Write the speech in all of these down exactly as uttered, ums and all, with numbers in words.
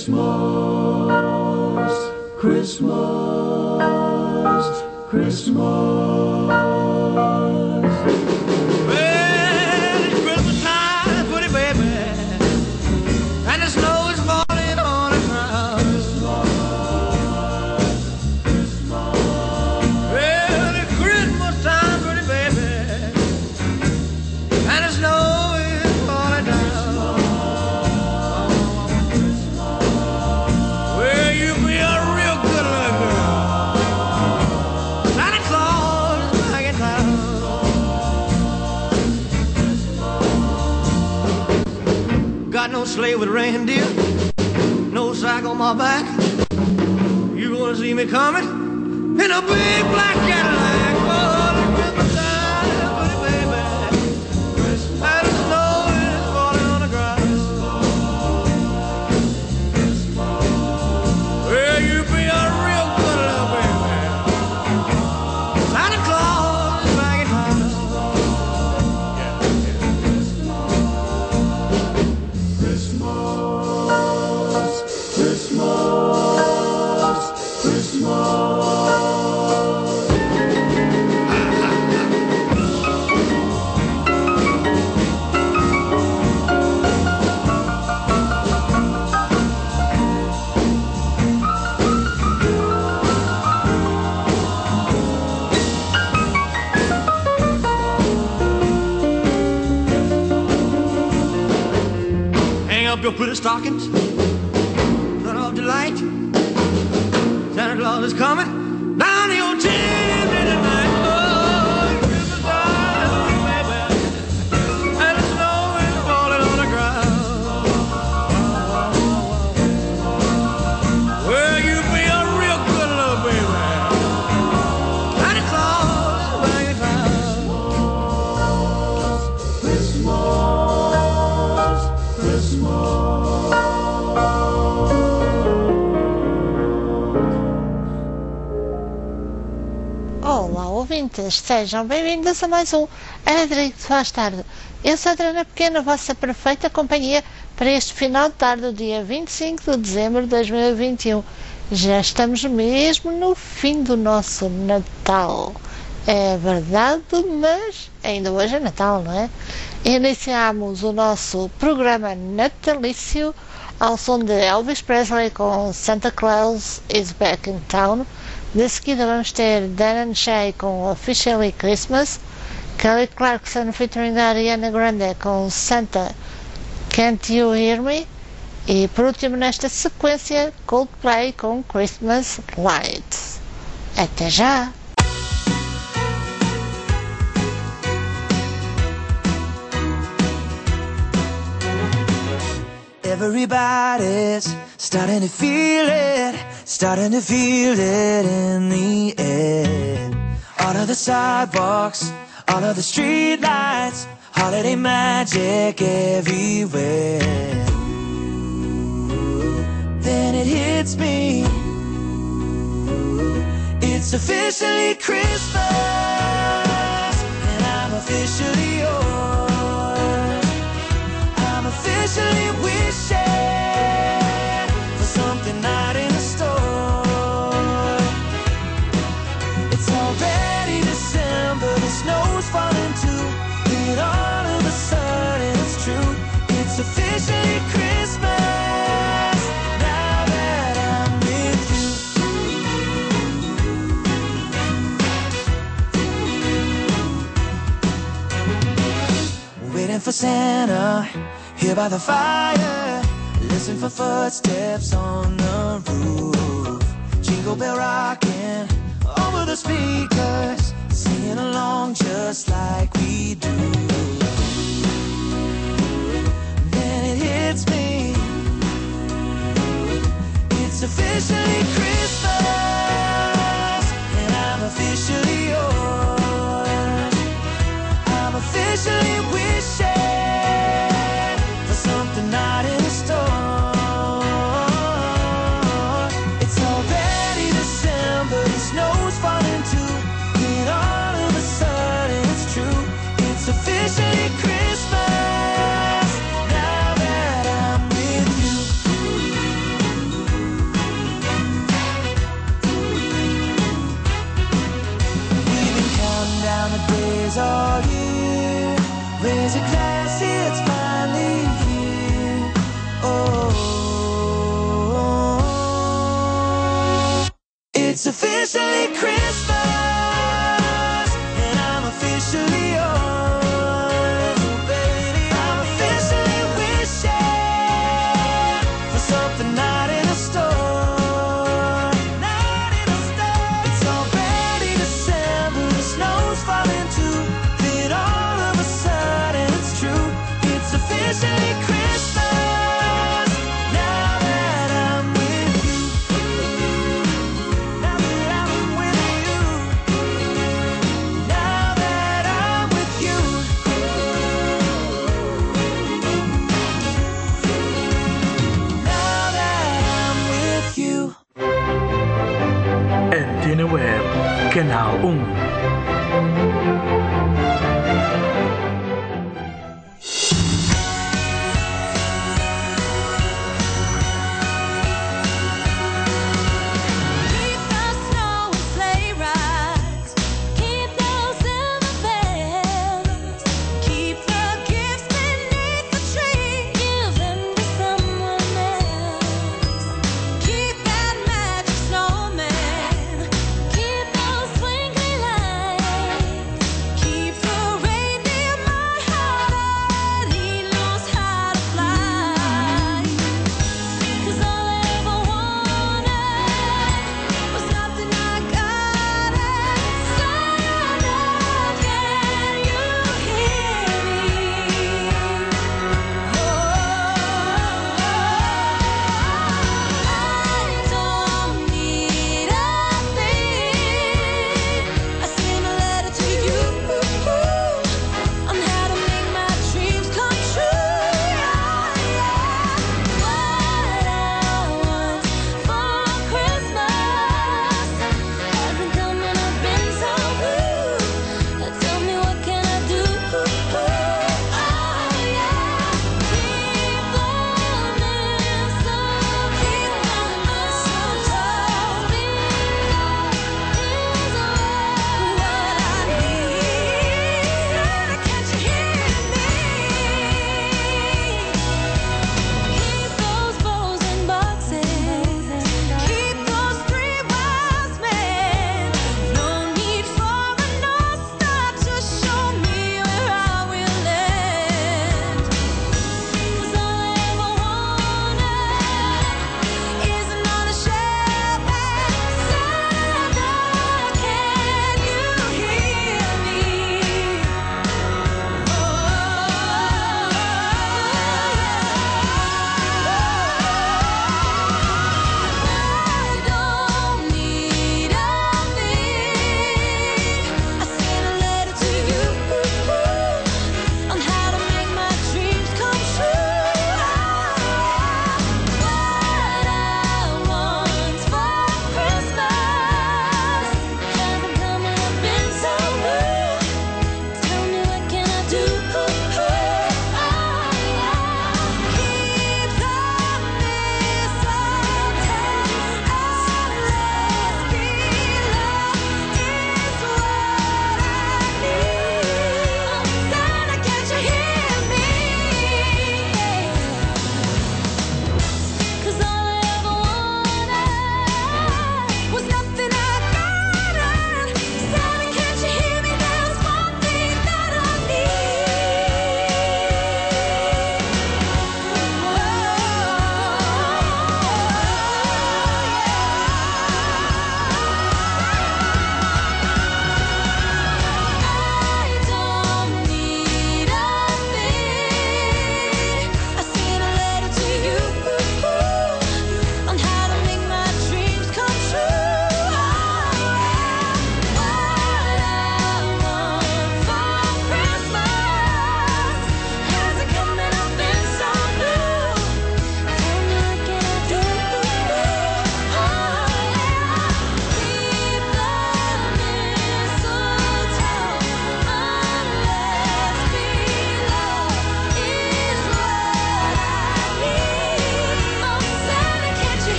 Christmas, Christmas, Christmas. Well, it's Christmas time, pretty baby, and the snow is falling on the ground. Christmas, Christmas. Well, it's Christmas time, pretty baby, and the snow is falling down. Well, you be a real good little girl. Santa Claus is back in town. Got no sleigh with reindeer, no sack on my back. You gonna see me coming in a big black Cadillac. Oh, the Christmas time, pretty baby, and the snow is falling on the ground. Well, you be a real good little baby. Santa Claus is back in town. Christmas, Christmas, Christmas. Hang up your pretty stockings, turn off the light. Santa Claus is coming down the old chimney tonight. Oh, it's Christmas time, baby, and the snow is falling on the ground. Well, you be a real good little baby. Santa Claus is back in town. Christmas, Christmas. Olá, ouvintes, sejam bem-vindos a mais um Adriano Faz Tarde. Eu sou a Adriana Pequena, a vossa perfeita companhia para este final de tarde do dia vinte e cinco de dezembro de dois mil e vinte e um. Já estamos mesmo no fim do nosso Natal. É verdade, mas ainda hoje é Natal, não é? Iniciamos o nosso programa natalício ao som de Elvis Presley com Santa Claus is Back in Town. De seguida vamos ter Dan and Shay com Officially Christmas, Kelly Clarkson featuring Ariana Grande com Santa Can't You Hear Me, e por último nesta sequência Coldplay com Christmas Lights. Até já! Everybody's starting to feel it, starting to feel it in the air. All of the sidewalks, all of the street lights, holiday magic everywhere. Then it hits me, it's officially Christmas, and I'm officially yours. I'm officially wishing for something not in the store. It's already December, the snow's falling too, and all of a sudden it's true. It's officially Christmas now that I'm with you. Waiting for Santa here by the fire, listen for footsteps on the roof. Jingle bell rocking over the speakers, singing along just like we do. Then it hits me, it's officially Christmas, and I'm officially yours. I'm officially wishing not in the store. It's already December, the snow's falling too, and all of a sudden it's true. It's officially Christmas now that I'm with you. It's officially Christmas, and I'm officially yours. Oh, baby, I'm officially wishing for something not in a store. Not in a store. It's already December, the snow's falling too. Then all of a sudden it's true. It's officially Christmas, now that I'm with you. Now that I'm with you. Now that I'm with you. Now that I'm with you. N T N Web, Canal um. Keep the snow and sleigh rides. Keep those silver bells. Keep the gifts beneath the tree. Give them to someone else. Keep that magic snowman. Keep those twinkly lights.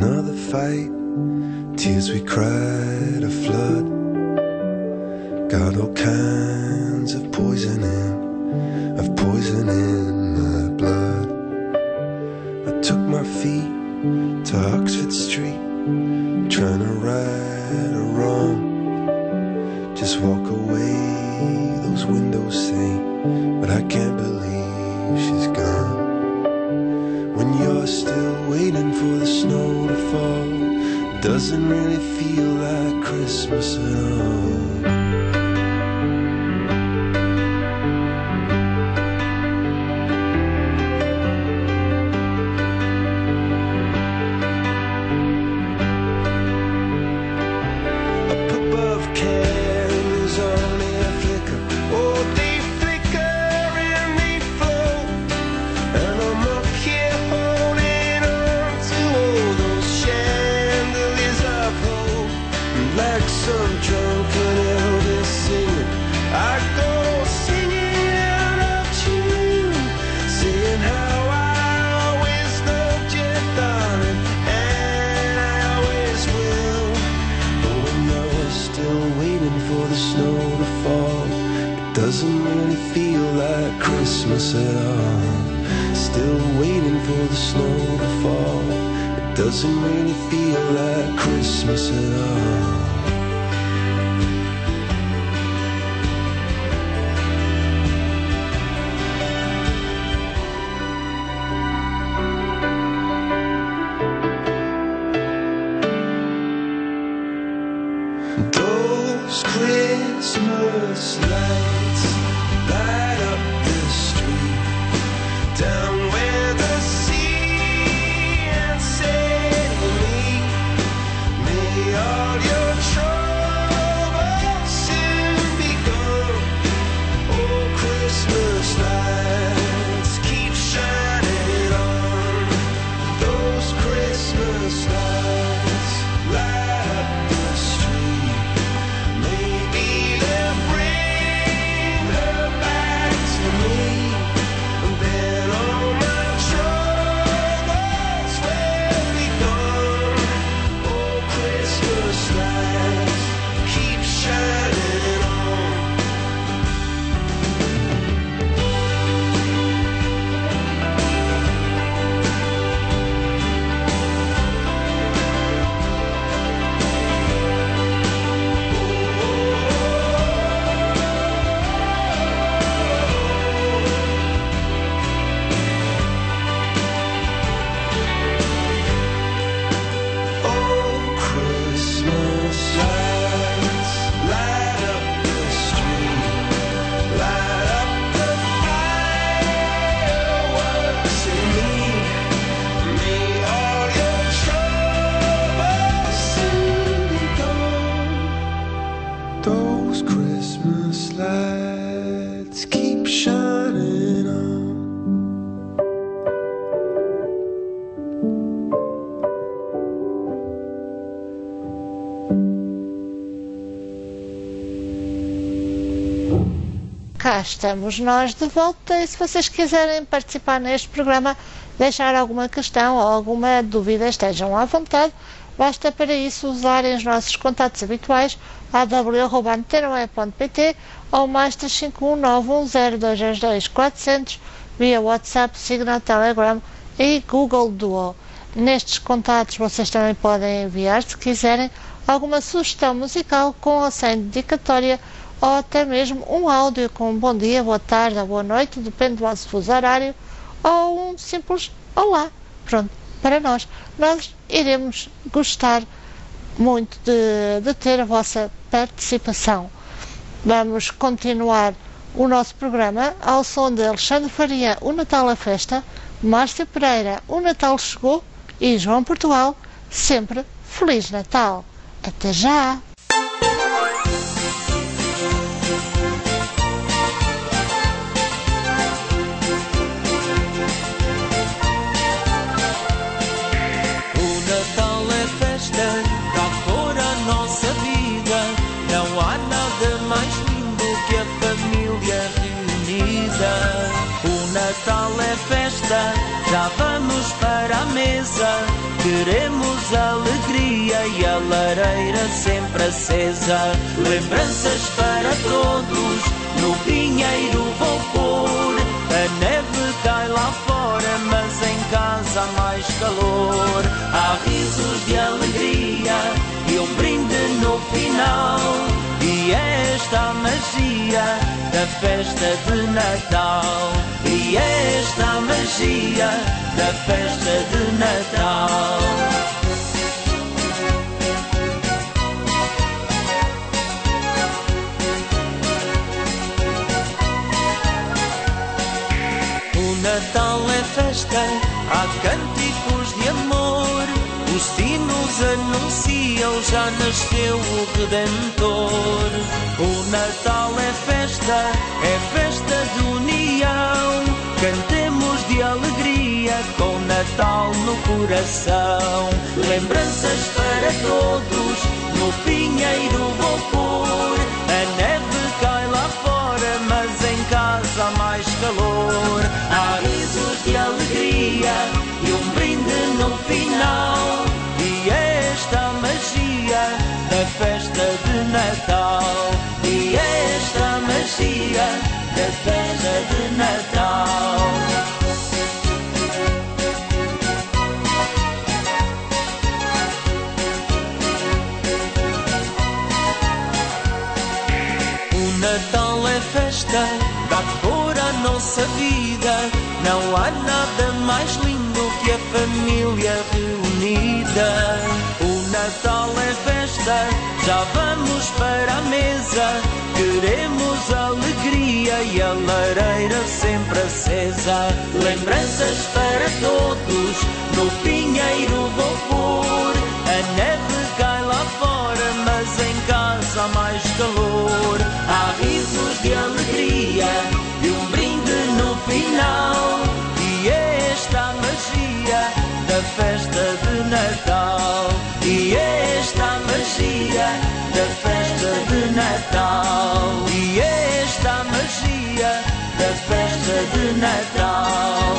another fight. Tears we cried a flood. Got all kinds of poison in, of poison in my blood. I took my feet to Oxford Street, trying to right a wrong. Just walk away, those windows say, but I can't believe she's gone. When you're still waiting for the snow to fall, it doesn't really feel like Christmas at all. Christmas at all. Still waiting for the snow to fall. It doesn't really feel like Christmas at all. Those Christmas lights light up the street, down where the sea and sail meet. May all your troubles soon be gone. Oh, Christmas lights keep shining on. Those Christmas lights light up the street. Maybe they'll bring her back to me. And then all my troubles will be gone. Oh, Christmas lights keep shining on. Oh, Christmas lights light up the street, light up the fireworks in me. May all your troubles soon be gone. Those Christmas lights keep shining on. Cá estamos nós de volta e se vocês quiserem participar neste programa, deixar alguma questão ou alguma dúvida, estejam à vontade. Basta para isso usarem os nossos contatos habituais a w arroba antena web ponto pt ou mais três cinco um nove um zero dois dois dois quatro zero zero via WhatsApp, Signal, Telegram e Google Duo. Nestes contatos vocês também podem enviar, se quiserem, alguma sugestão musical com ou sem dedicatória ou até mesmo um áudio com um bom dia, boa tarde ou boa noite, depende do vosso fuso horário, ou um simples olá. Pronto, para nós. Nós iremos gostar muito de, de ter a vossa participação. Vamos continuar o nosso programa ao som de Alexandre Faria, O Natal a Festa, Márcia Pereira, O Natal Chegou e João Portugal, sempre Feliz Natal. Até já! Natal é festa, já vamos para a mesa. Queremos temos alegria e a lareira sempre acesa. Lembranças para todos, no pinheiro vou pôr. A neve cai lá fora, mas em casa há mais calor. Há risos de alegria e um brinde no final. E é esta a magia da festa de Natal. E é esta a magia da festa de Natal. O Natal é festa, há cânticos de amor. Os sinos anunciam, já nasceu o Redentor. O Natal é festa, é festa de união. Cantemos de alegria com Natal no coração. Lembranças para todos, no pinheiro vou pôr. A neve cai lá fora, mas em casa há mais calor. Há risos de alegria e um brinde no final. E é esta a magia da festa de Natal. E é esta a magia da festa de Natal. O Natal é festa, dá cor à nossa vida. Não há nada mais lindo que a família reunida. O Natal é festa, já vamos para a mesa. Queremos alegria e a lareira sempre acesa. Lembranças para todos, no pinheiro vou pôr. A neve cai lá fora, mas em casa há mais calor. Há risos de alegria e um brinde no final. E é esta a magia da festa de Natal. E é esta a magia da festa de Natal. E é esta a magia da festa de Natal.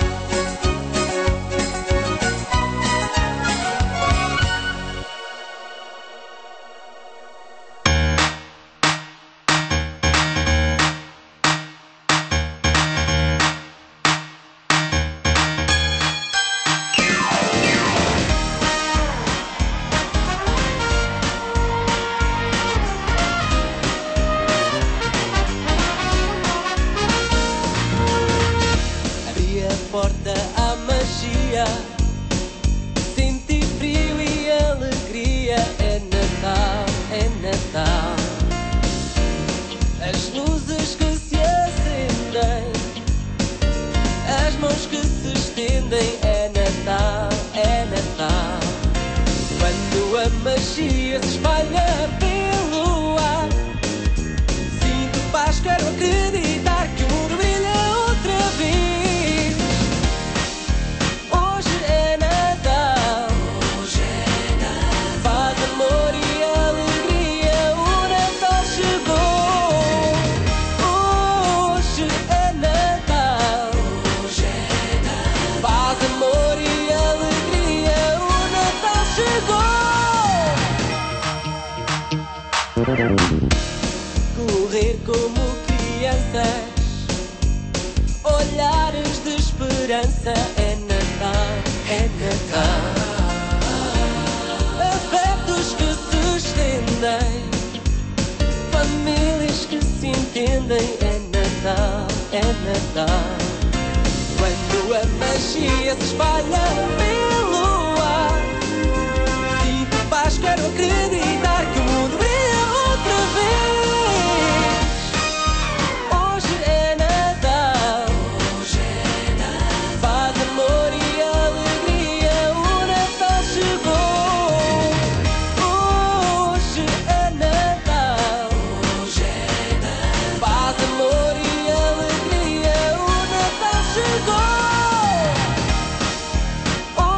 Porta à magia, senti frio e alegria. É Natal, é Natal. As luzes que se acendem, as mãos que se estendem. É Natal, é Natal. Quando a magia se espalha pelo ar, sinto paz, quero acreditar que o mundo brilha outra vez. Correr como crianças, olhares de esperança. É Natal, é Natal. Afetos que se estendem, famílias que se entendem. É Natal, é Natal. Quando a magia se espalha pelo ar, sinto paz, quero acreditar que o mundo brilha outra vez. Hoje é Natal, hoje é Natal. Paz, amor e alegria, o Natal chegou. Hoje é Natal, hoje é Natal. Paz, amor e alegria, o Natal chegou.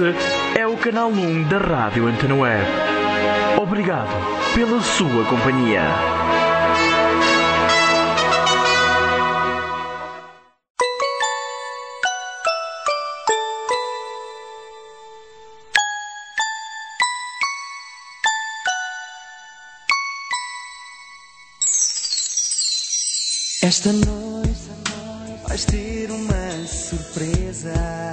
Este é o canal um da Rádio Antena Web. Obrigado pela sua companhia. Esta noite vais ter uma surpresa,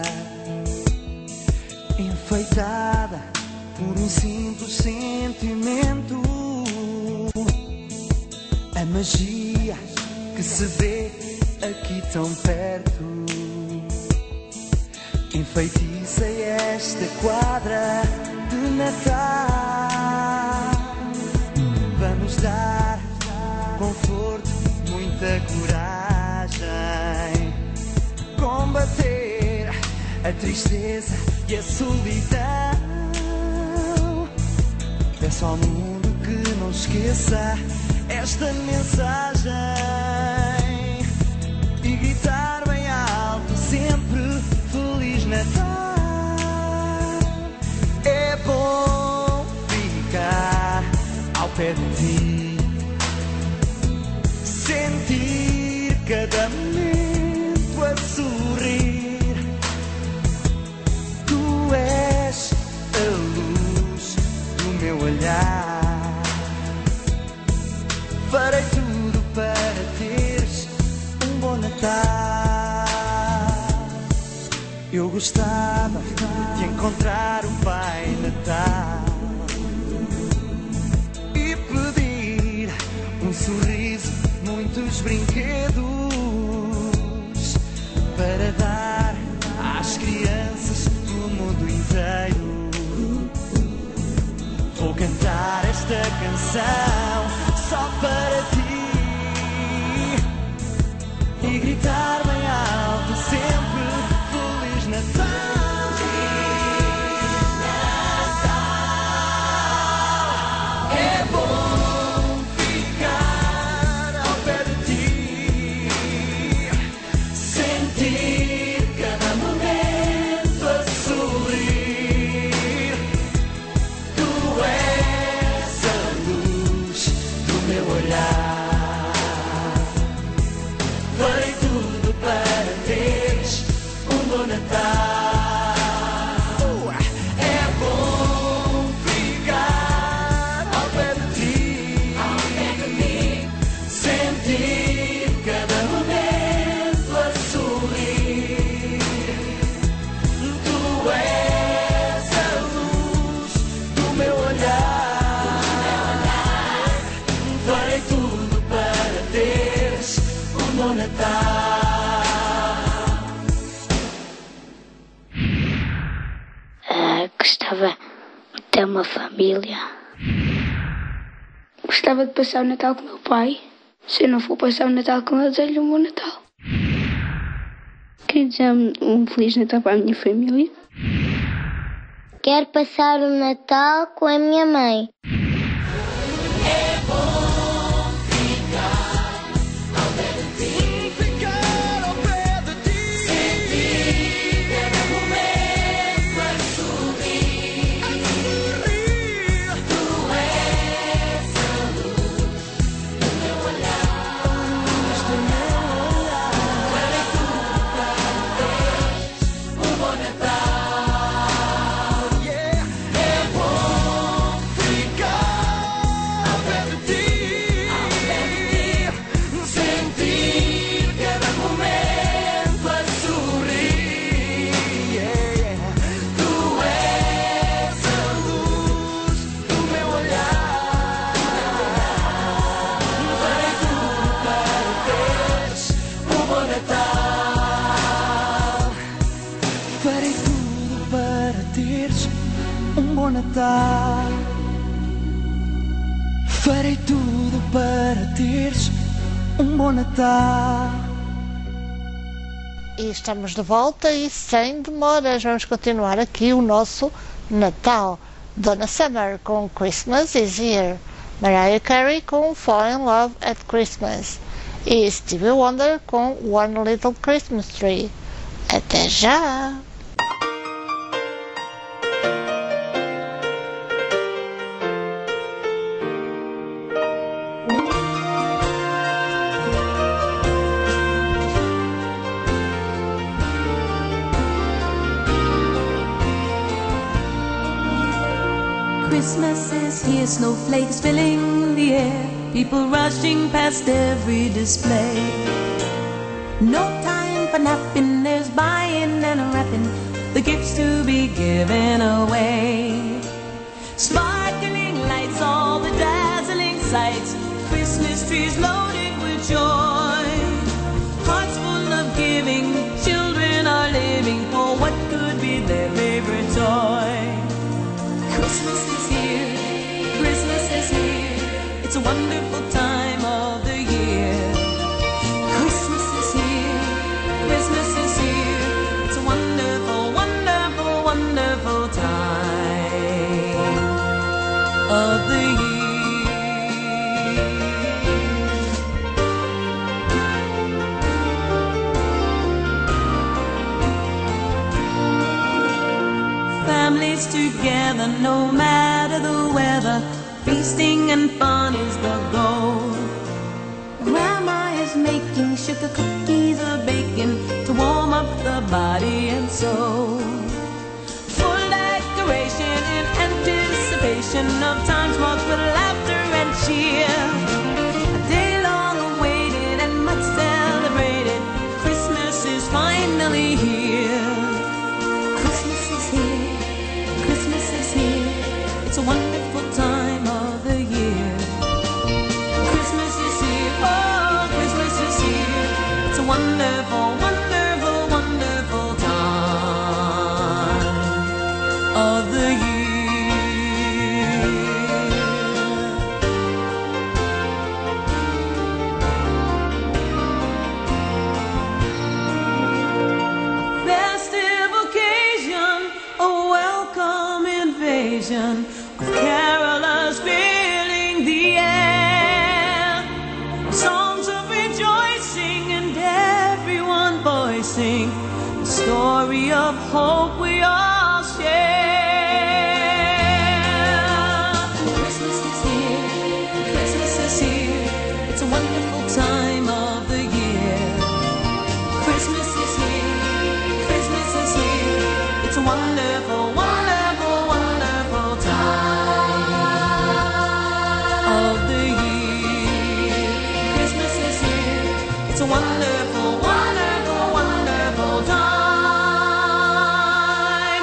enfeitada por um simples sentimento. A magia que se vê aqui tão perto enfeitiça esta quadra de Natal. Vamos dar conforto, muita coragem, combater a tristeza e a solidão. Peço ao mundo que não esqueça esta mensagem e gritar bem alto sempre Feliz Natal. É bom ficar ao pé de ti, sentir cada momento a sorrir. Tu és a luz do meu olhar. Farei tudo para teres um bom Natal. Eu gostava de encontrar o Pai Natal e pedir um sorriso, muitos brinquedos para dar às crianças do mundo inteiro. Vou cantar esta canção só para ti e gritar bem alto sempre Feliz Natal. É bom ficar ao pé de ti, sentir cada momento a sorrir. Tu és a luz do meu olhar. Farei tudo para teres um bom Natal. É bom ficar ao pé de ti, sentir cada momento a sorrir. Tu és a luz do meu olhar. Farei tudo para teres um bom Natal. Ah, gostava de ter uma família. Gostava de passar o Natal com o meu pai. Se eu não for passar o Natal com ele, desejo-lhe um bom Natal. Quero desejar um Feliz Natal para a minha família. Quero passar o Natal com a minha mãe. Ficar ao pé de ti, sentir cada momento a sorrir. Tu és a luz do meu olhar. Farei tudo para teres um bom Natal. É bom ficar ao pé de ti, sentir cada momento a sorrir. Tu és a luz do meu olhar. Farei tudo para teres um bom Natal. Farei tudo para teres um bom Natal. Farei tudo para teres um bom Natal. E estamos de volta e sem demoras vamos continuar aqui o nosso Natal. Donna Summer com Christmas is Here, Mariah Carey com Fall in Love at Christmas e Stevie Wonder com One Little Christmas Tree. Até já! here, snowflakes filling the air, people rushing past every display. No time for napping, there's buying and wrapping, the gifts to be given away. Sparkling lights, all the dazzling sights, Christmas trees loaded with joy. Hearts full of giving, children are living for what could be their favorite toy. Christmas is here, Christmas is here, it's a wonderful time of the year. Christmas is here, Christmas is here, it's a wonderful, wonderful, wonderful time of the year. Families together, no matter the weather, feasting and fun is the goal. Grandma is making sugar cookies or baking to warm up the body and soul. Full decoration in anticipation of times marked with laughter and cheer. A day long awaited and much celebrated, Christmas is finally here. Christmas is here, Christmas is here, it's a wonderful time of the year. Christmas is here, oh, Christmas is here, it's a wonderful, wonderful, wonderful time of the year. Festive occasion, a welcome invasion of carolers filling the air. Songs of rejoicing and everyone voicing the story of hope we all share. Christmas is here, Christmas is here, it's a wonderful time of the year. Christmas is here, Christmas is here, it's a wonderful, wonderful, wonderful time of the year. Christmas is here, it's a wonderful, wonderful, wonderful time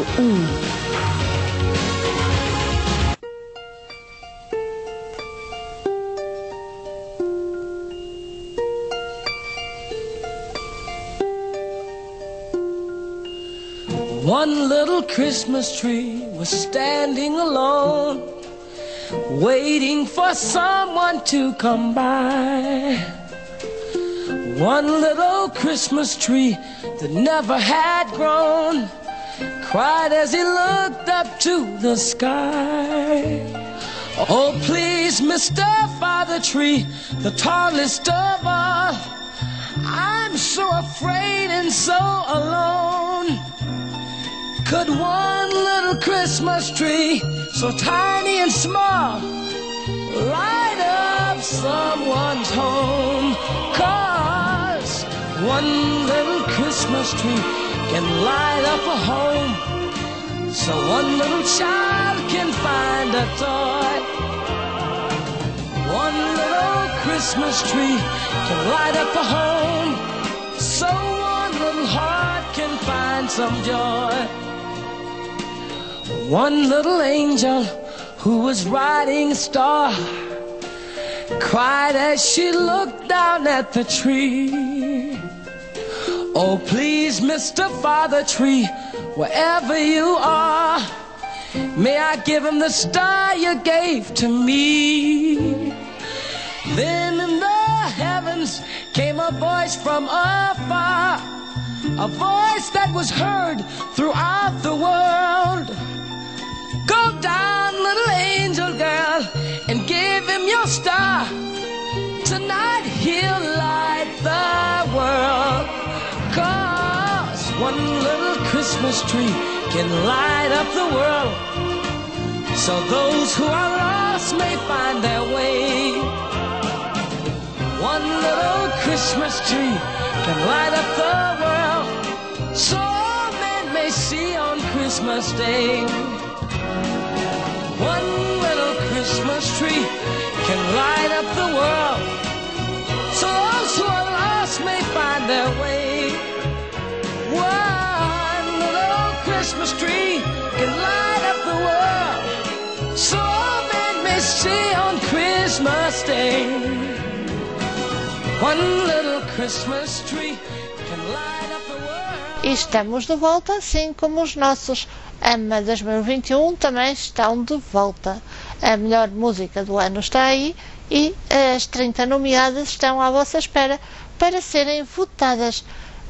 um. One little Christmas tree was standing alone, waiting for someone to come by. One little Christmas tree that never had grown cried as he looked up to the sky. Oh, please, Mister Father Tree, the tallest of all, I'm so afraid and so alone. Could one little Christmas tree, so tiny and small, light up someone's home? 'Cause one little Christmas tree can light up a home, so one little child can find a toy. One little Christmas tree can light up a home, so one little heart can find some joy. One little angel who was riding a star cried as she looked down at the tree. Oh, please, Mister Father Tree, wherever you are, may I give him the star you gave to me. Then in the heavens came a voice from afar, a voice that was heard throughout the world. Go down, little angel girl, and give him your star. Tonight he'll light the world. 'Cause one little Christmas tree can light up the world, so those who are lost may find their way. One little Christmas tree can light up the world, so all men may see on Christmas Day. One little Christmas tree can light up the world, so those who are lost may find their way. One little Christmas tree can light up the world, so all men may see on Christmas Day. One little Christmas tree can light up the world. E estamos de volta, assim como os nossos AMA dois mil e vinte e um também estão de volta. A melhor música do ano está aí e as trinta nomeadas estão à vossa espera para serem votadas.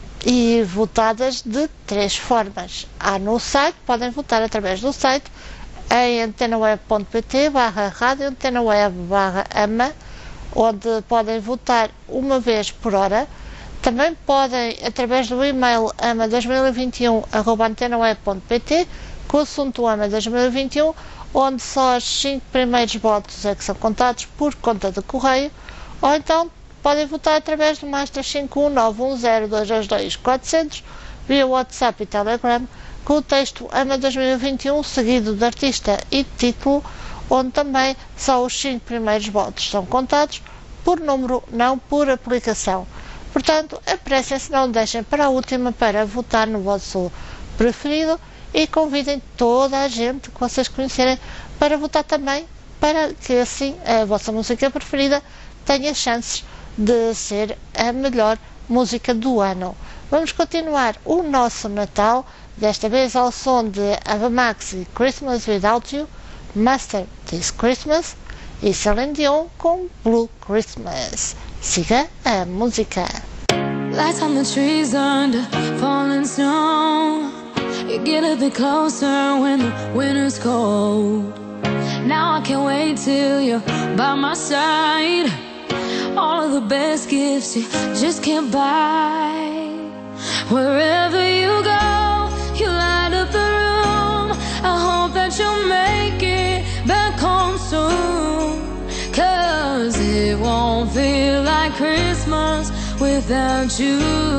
E votadas de três formas. Há no site, podem votar através do site em antenaweb.pt barra rádio antenaweb barra ama, onde podem votar uma vez por hora. Também podem, através do e-mail ama dois mil e vinte e um arroba antenaweb.pt, com o assunto AMA dois mil e vinte e um, onde só os cinco primeiros votos é que são contados por conta de correio, ou então podem votar através do mais três cinco um nove um zero dois dois dois quatro zero zero via WhatsApp e Telegram, com o texto AMA dois mil e vinte e um seguido de artista e título, onde também só os cinco primeiros votos são contados por número, não por aplicação. Portanto, apressem-se, não deixem para a última para votar no vosso preferido e convidem toda a gente que vocês conhecerem para votar também, para que assim a vossa música preferida tenha chances de ser a melhor música do ano. Vamos continuar o nosso Natal, desta vez ao som de Ava Max e Christmas Without You, Master This Christmas, e Celine Dion com Blue Christmas. Siga a música. Lights on the trees under falling snow. You get a bit closer when the winter's cold. Now I can't wait till you're by my side. All of the best gifts you just can't buy. Wherever you go, you light up the room. I hope that you'll make it back home soon. 'Cause it won't feel like Christmas without you.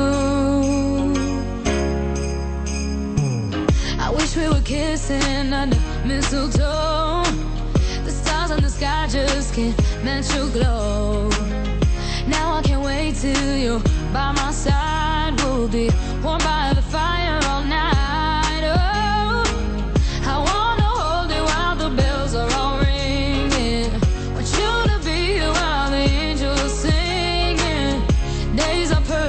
I wish we were kissing under mistletoe. The stars in the sky just can't match your glow. Now I can't wait till you're by my side. We'll be warm by the fire all night. Oh,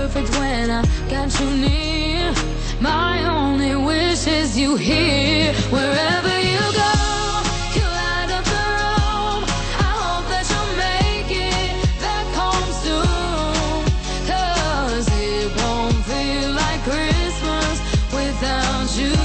perfect when I got you near. My only wish is you here. Wherever you go, you light up the room. I hope that you'll make it back home soon. 'Cause it won't feel like Christmas without you.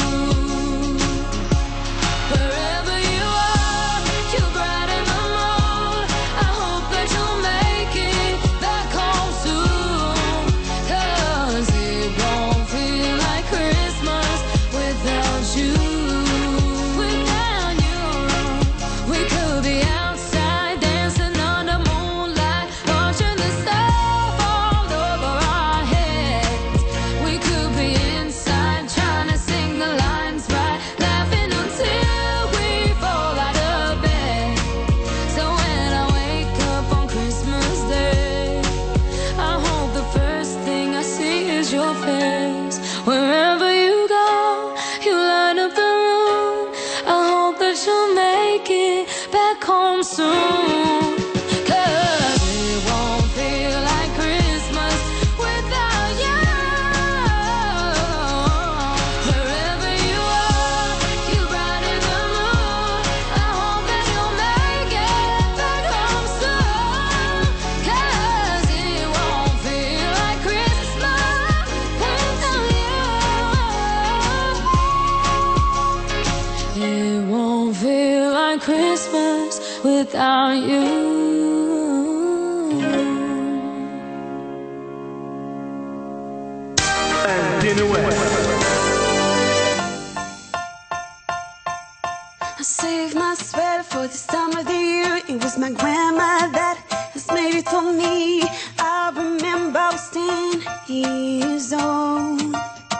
Wherever you are, you brighten the mood. I hope that you'll make it back home soon. 'Cause it won't feel like Christmas without you. Without you, we could be outside dancing under moonlight, watching the snow fall over our heads. We could be inside trying to sing the lines right, laughing until we fall out of bed. So when I wake up on Christmas Day, I hope the first thing I see is your face. Wherever you go, you light up the room. I hope that you'll make it back home soon. 'Cause it won't feel like Christmas without you. Wherever you are, you brighten the mood. I hope that you'll make it back home soon. 'Cause it won't feel like Christmas without you. It won't feel like Christmas without you. Antena West. I saved my sweater for this time of the year. It was my grandma that has made it for me. I remember I was ten years old.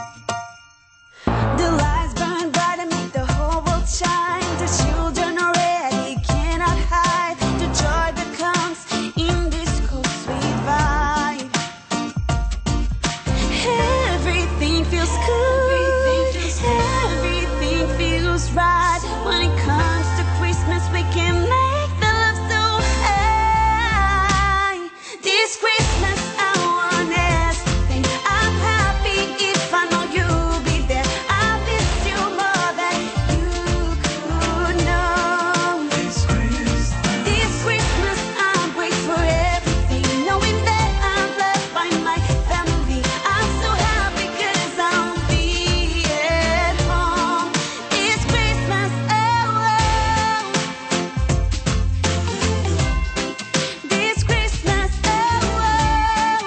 The lights burn bright and make the whole world shine. The children already cannot hide the joy that comes in this cold sweet vibe. Everything feels good. Everything feels right. When it comes to Christmas, we can make the love so high. This Christmas, I want everything. I'm happy if I know you'll be there. I miss you more than you could know. This Christmas, I'm grateful for everything. Knowing that I'm loved by my family. I'm so happy 'cause I'll be at home. This Christmas, oh, oh. This Christmas, oh, oh.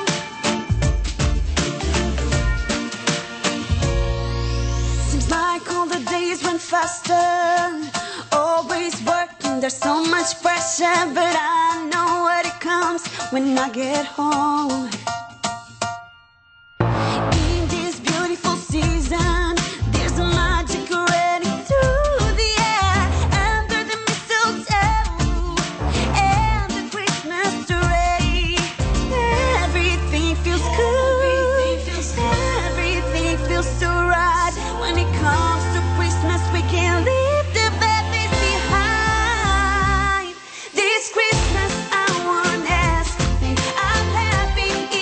Seems like all the days went faster. Always working, there's so much pressure, but I know what it comes when I get home. In this beautiful season, there's a magic running through the air, under the mistletoe and the Christmas tree. Everything feels good. Everything feels so right. When it comes to Christmas, we can leave the bad days behind. This Christmas, I want everything. I'm happy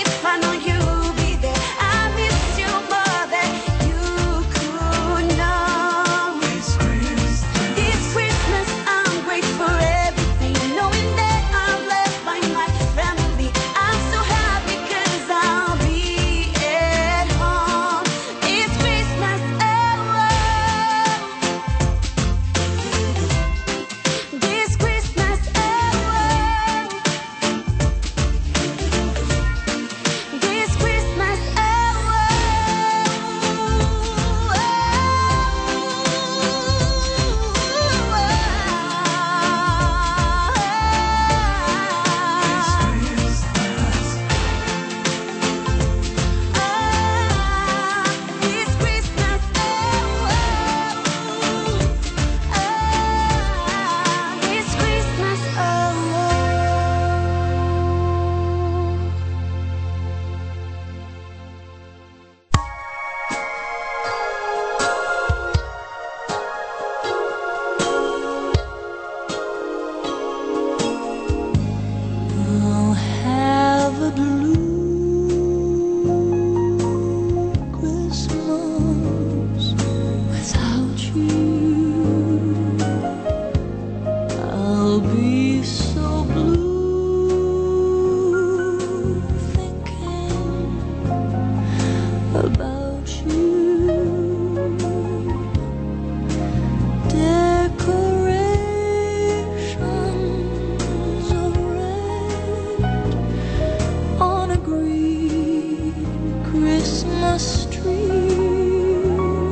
Christmas tree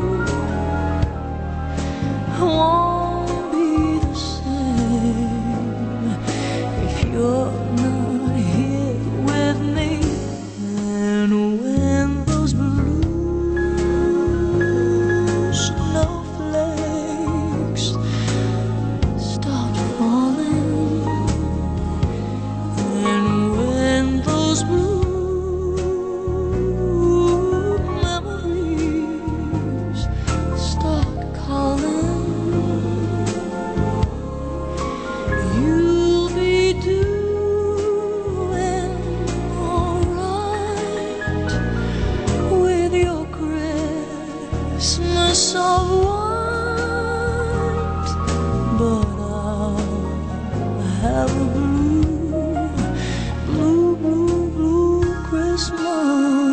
won't be the same if you're not here with me. And when those blue snowflakes start falling, and when those blue memories start calling, you'll be doing alright with your Christmas of white. But I'll have a blue, blue, blue, blue Christmas.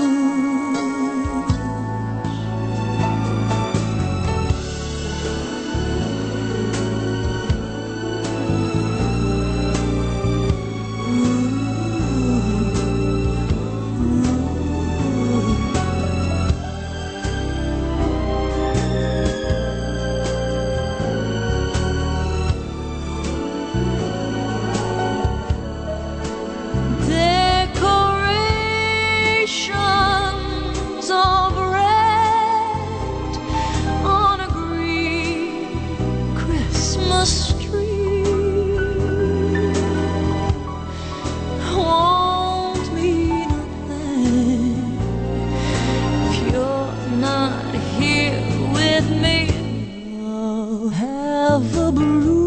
Decorations of red on a green Christmas tree won't mean a thing if you're not here with me. I'll have a blue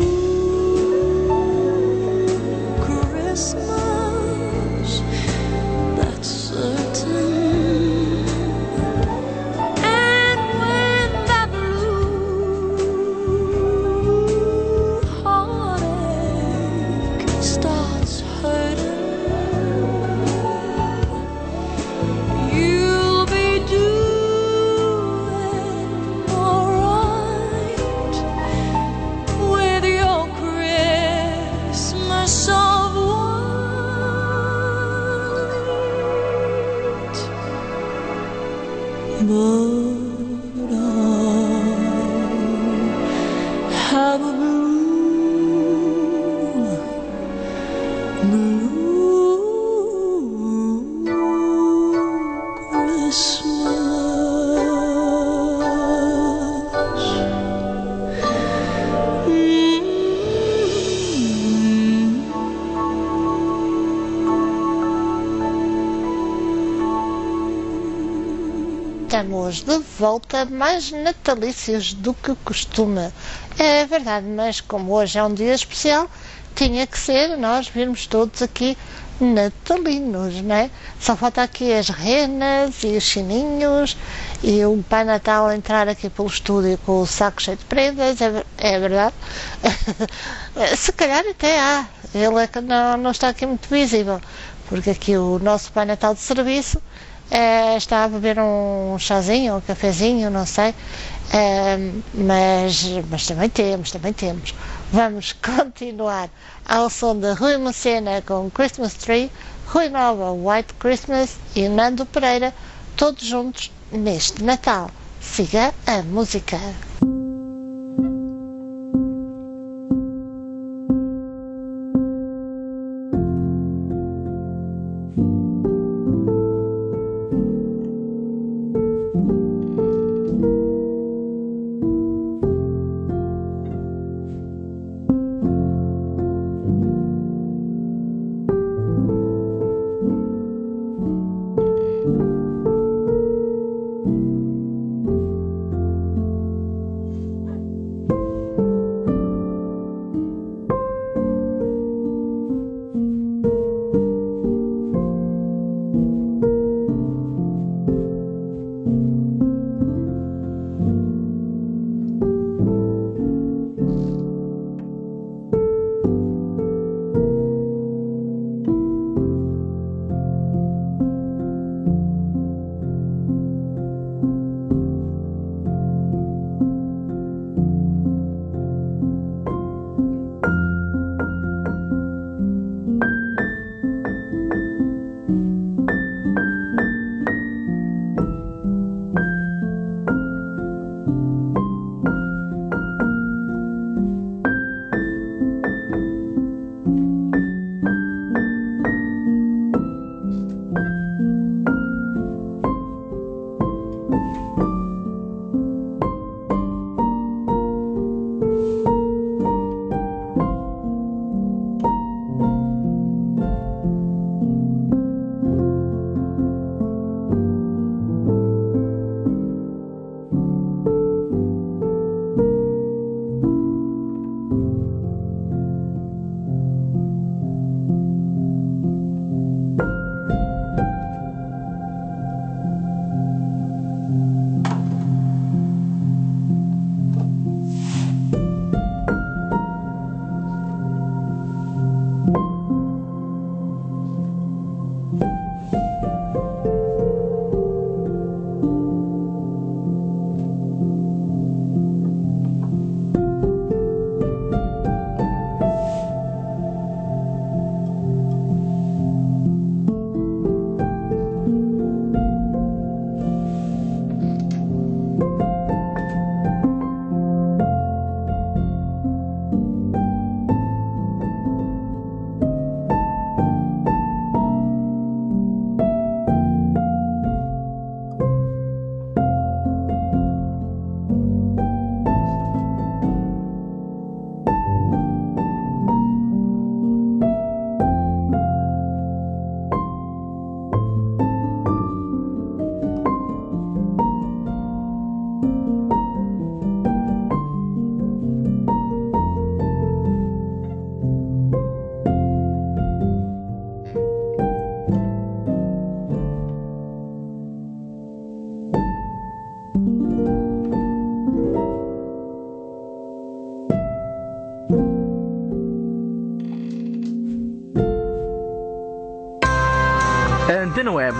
Christmas, that's certain. And when that blue heartache starts hurting, you'll be doing alright with your Christmas of white. But I'll have a blue, blue Christmas. Estamos de volta, mais natalícios do que costume. É verdade, mas como hoje é um dia especial, tinha que ser nós virmos todos aqui natalinos, não é? Só falta aqui as renas e os chininhos e o Pai Natal entrar aqui pelo estúdio com o saco cheio de prendas, é, ver- é verdade. Se calhar até há, ele é que não, não está aqui muito visível, porque aqui o nosso Pai Natal de serviço eh, está a beber um chazinho, um cafezinho, não sei, eh, mas, mas também temos, também temos. Vamos continuar ao som de Rui Mocena com Christmas Tree, Rui Nova, White Christmas e Nando Pereira, todos juntos neste Natal. Siga a música.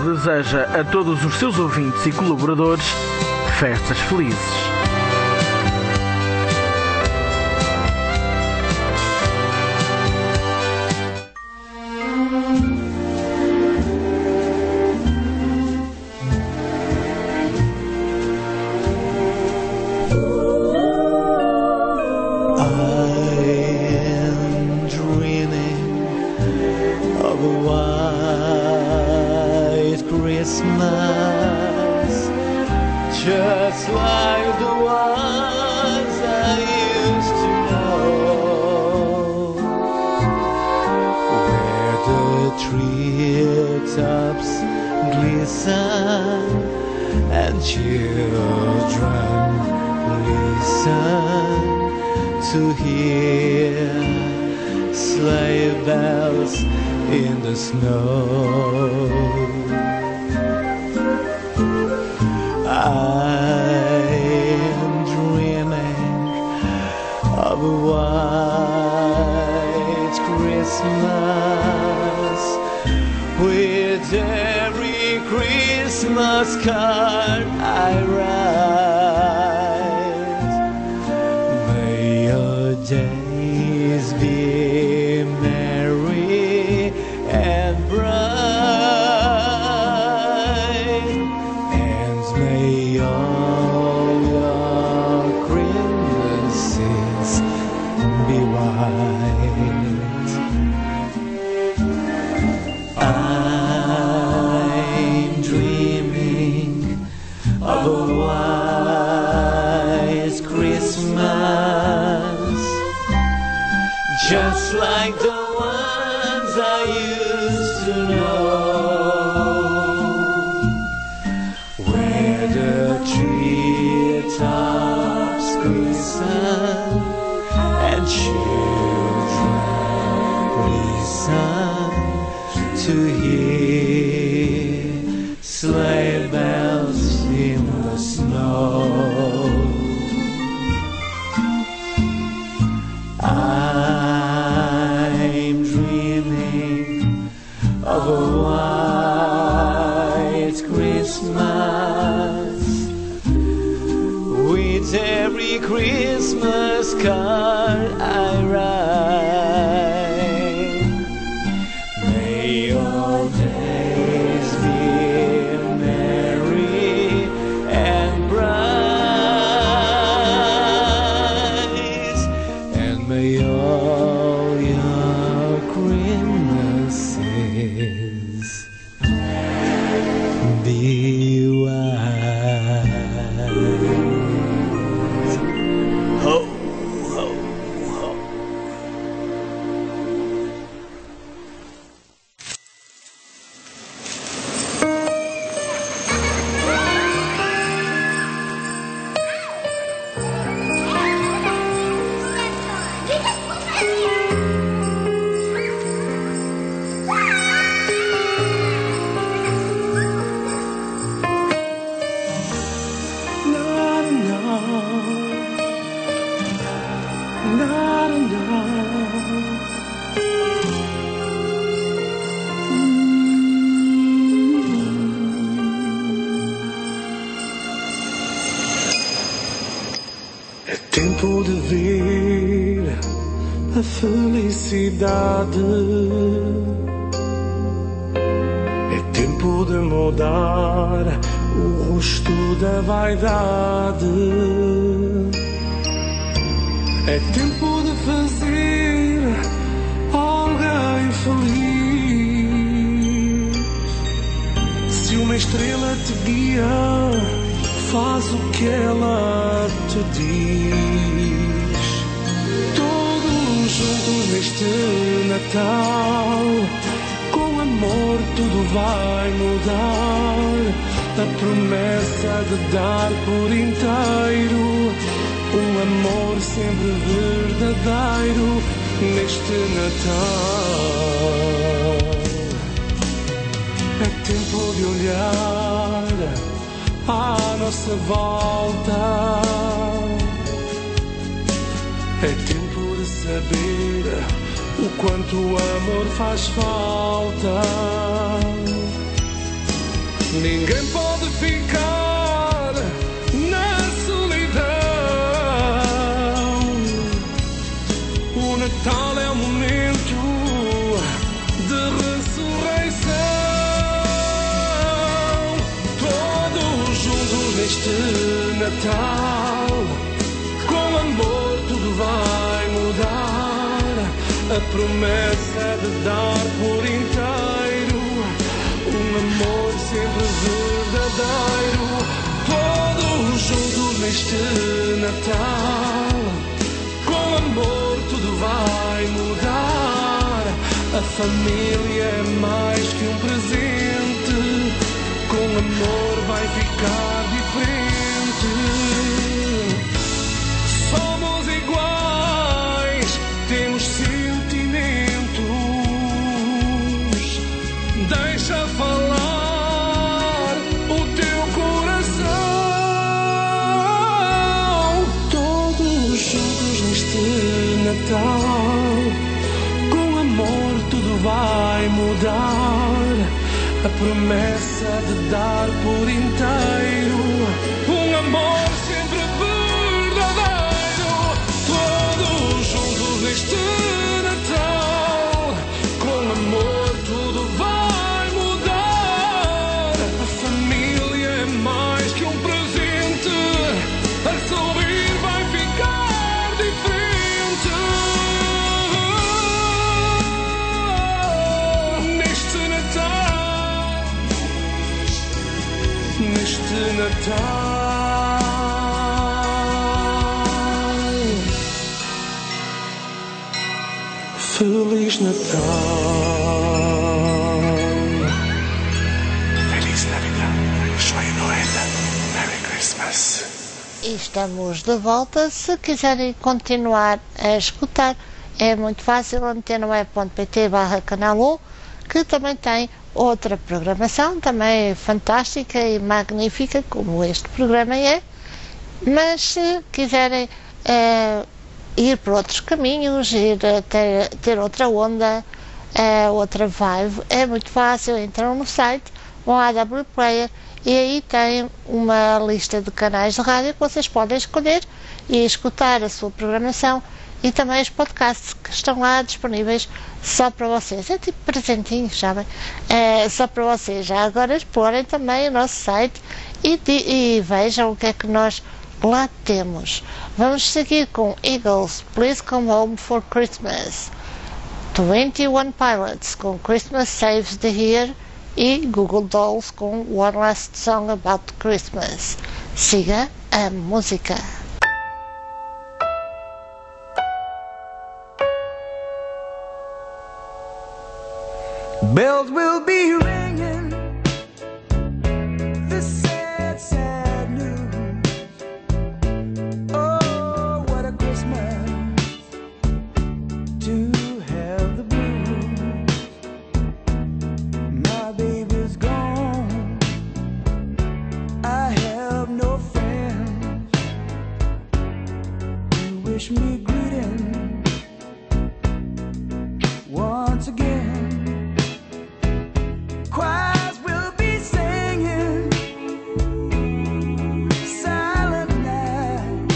deseja a todos os seus ouvintes e colaboradores festas felizes. Just like the ones I used to know, where the treetops glisten and children listen to hear sleigh bells in the snow. I'm dreaming of a white Christmas with every Christmas card I write. May your days be merry and bright. May all your Christmases be white. I'm dreaming of a white Christmas, just like the ones I used to know. The treetops glisten and children listen to hear sleigh bells in the snow. I'm dreaming of a white Christmas with every Christmas card I write. May your days be merry and bright, and may all your Christmases be white. Ho, ho, ho. É tempo de ver a felicidade. É tempo de mudar o rosto da vaidade. É tempo de fazer alguém feliz. Se uma estrela te guia, faz o que ela te diz. Todos juntos neste Natal, com amor tudo vai mudar. A promessa de dar por inteiro um amor sempre verdadeiro neste Natal. É tempo de olhar à nossa volta. É tempo de saber o quanto o amor faz falta. Ninguém pode ficar na solidão. O Natal é um momento de ressurreição. Todos juntos neste Natal, com amor tudo vai mudar. A promessa de dar por inteiro um amor sempre verdadeiro. Todos juntos neste Natal, com amor tudo vai mudar. A família é mais que um presente, com amor vai ficar diferente. Somos iguais, temos sentimentos. Deixa falar o teu coração. Todos juntos neste Natal, com amor tudo vai mudar. A promessa de dar por inteiro um amor sempre verdadeiro. Todos juntos neste Natal, com amor tudo vai mudar. A família é mais que um presente, a sorrir vai ficar diferente. Neste Natal, neste Natal. Feliz Natal. Feliz Navidad. Joyeux Noël. Merry Christmas. E estamos de volta. Se quiserem continuar a escutar, é muito fácil, antena web ponto pt barra canal um, que também tem outra programação, também fantástica e magnífica, como este programa é. Mas se quiserem eh, ir por outros caminhos, ir a ter, ter outra onda, eh, outra vibe, é muito fácil. Entram no site, vão à W Player e aí tem uma lista de canais de rádio que vocês podem escolher e escutar a sua programação, e também os podcasts que estão lá disponíveis só para vocês. É tipo presentinhos, sabem? É só para vocês. Já agora explorem também o nosso site e, e vejam o que é que nós lá temos. Vamos seguir com Eagles, Please Come Home for Christmas, twenty one Pilots com Christmas Saves the Year e Google Dolls com One Last Song About Christmas. Siga a música. Bells will be ringing, the sad, sad news. Oh, what a Christmas to have the blues. My baby's gone, I have no friends to wish me greetings once again. Choirs will be singing Silent Night,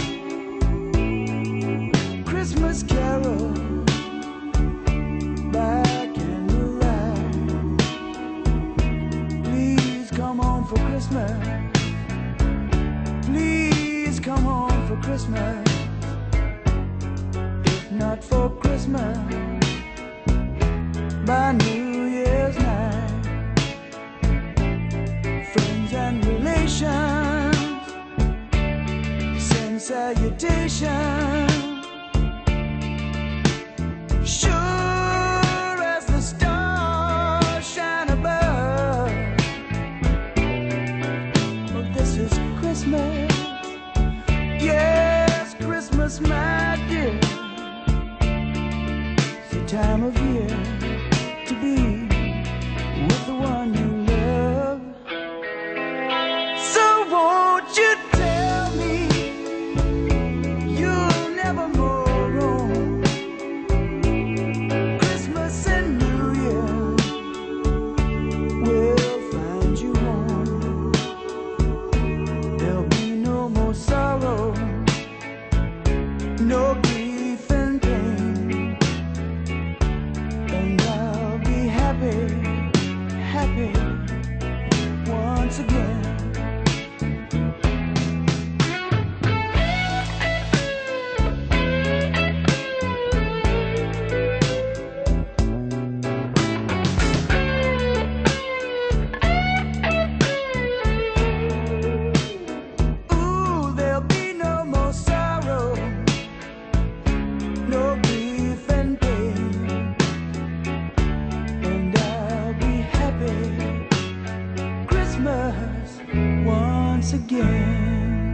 Christmas carol by candlelight. Please come home for Christmas. Please come home for Christmas. If not for Christmas, by New Year's night. Friends and relations send salutations. Sure as the stars shine above. Oh, this is Christmas. Yes, Christmas, my dear. It's the time of year to be with the one you love. So won't you tell me you'll never more roam? Christmas and New Year will find you home. once again.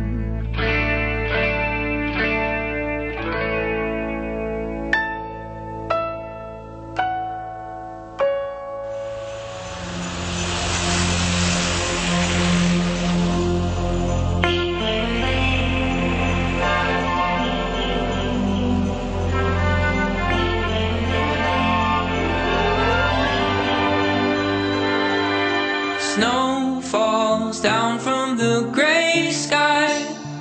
Snow falls down from the gray sky.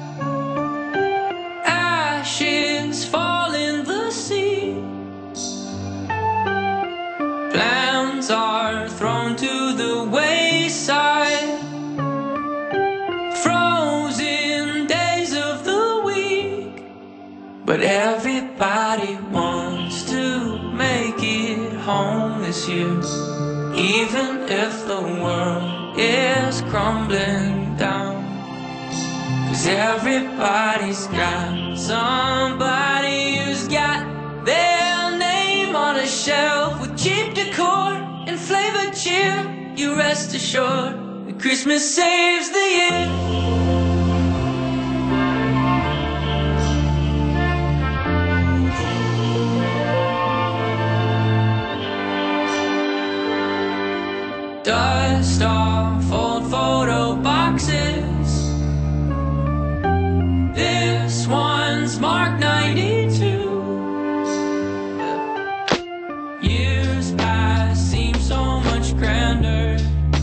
Ashes fall in the sea. Plans are thrown to the wayside. Frozen days of the week. But everybody wants to make it home this year. Even if the world is crumbling down. Cause everybody's got somebody who's got their name on a shelf with cheap decor and flavored cheer. You rest assured that Christmas saves the year. Dust off old photo boxes. This one's marked ninety-two. Years past seem so much grander.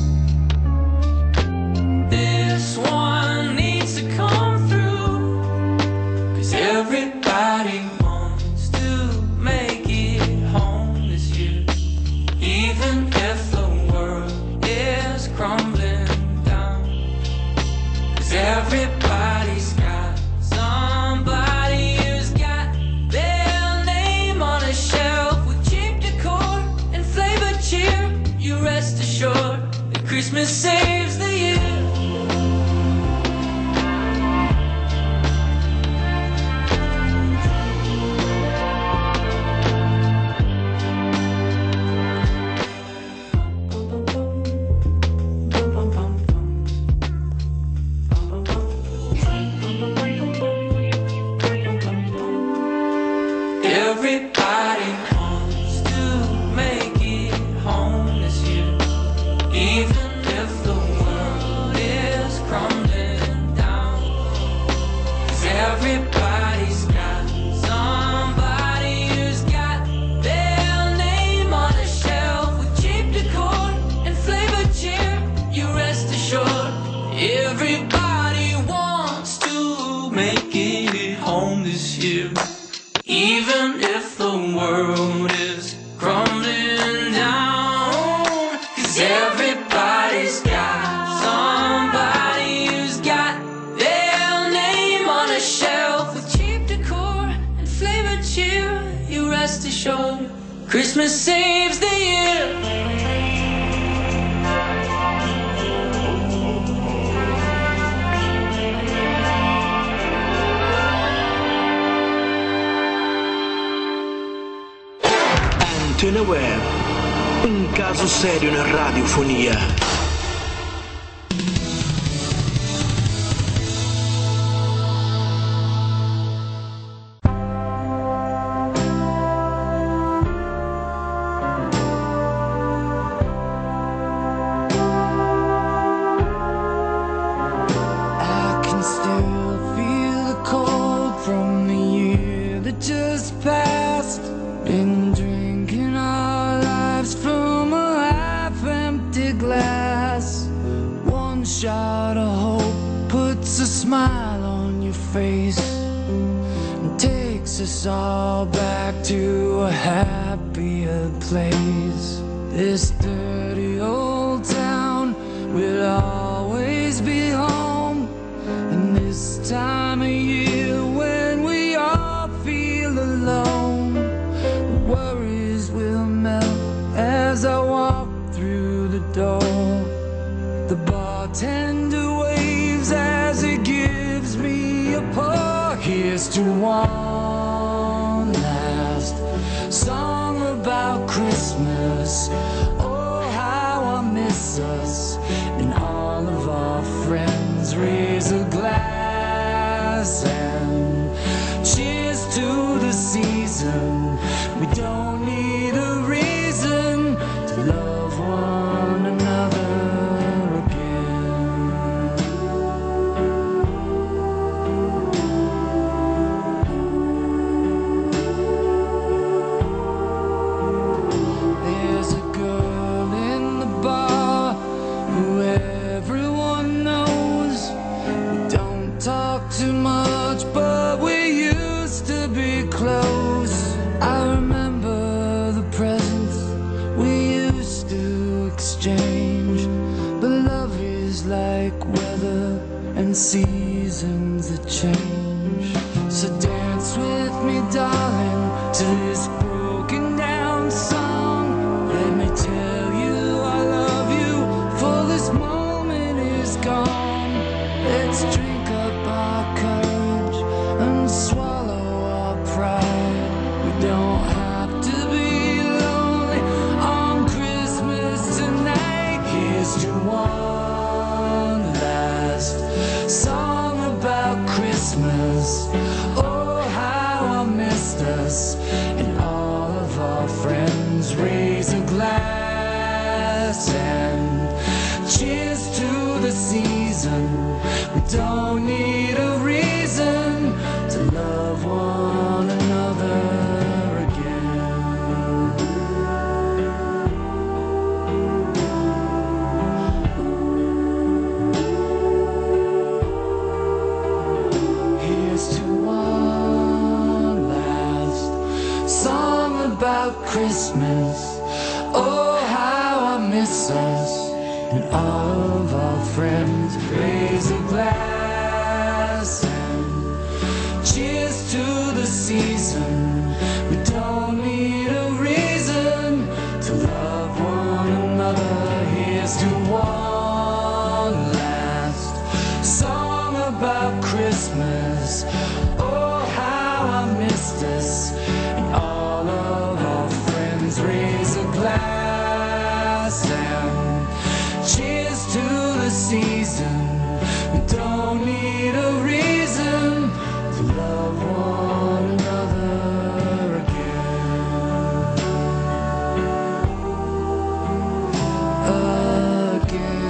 This one needs to come through. Cause everybody wants to make it home this year. Even if the is crumbling down. Cause everybody's got somebody who's got their name on a shelf with cheap decor and flavored cheer. You rest assured that Christmas saves the year. Everybody wants to make it home this year. Even if the world is crumbling down. Cause everybody's got somebody who's got their name on a shelf with cheap decor and flavored cheer. You rest assured everybody wants to make it home this year. Even if the world is crumbling down. Cause everybody's got somebody who's got their name on a shelf with cheap decor and flavored cheer. You rest assured Christmas saves the year. Antena Web, un caso serio na radiofonia. I can still feel the cold from the year that just passed. Been drinking our lives from a half-empty glass. One shot of hope puts a smile on your face and takes us all back to a happier place. This dirty old town will always be home. And this time of year when we all feel alone, worries will melt as I walk through the door. The bartender waves as he gives me a pour. Here's to one last song about Christmas. Oh, how I miss us and all of our friends. Real glass and cheers to the season. We don't need a reason to love one another again. There's a girl in the bar who everyone knows. We don't talk too much, but we used to be close. I remember the presents we used to exchange, but love is like weather and seasons that change. So dance with me, darling, to this broken down song. Let me tell you I love you, for this moment is gone. Let's drink up our courage and swallow our pride. We don't have to be lonely on Christmas tonight. Here's to one last song about Christmas. Oh, how I missed us and all of our friends. Raise a glass and cheers to the season. We don't need a reason to love one another again. Here's to one last song about Christmas. Oh, how I miss us and all of our friends. Raise a glass and cheers to the season. We don't need a reason to love one another. Here's to one last song about Christmas. Oh, how I missed us and all of our friends. Raise a glass and cheers to the season. We don't need a reason to love one another again. Again.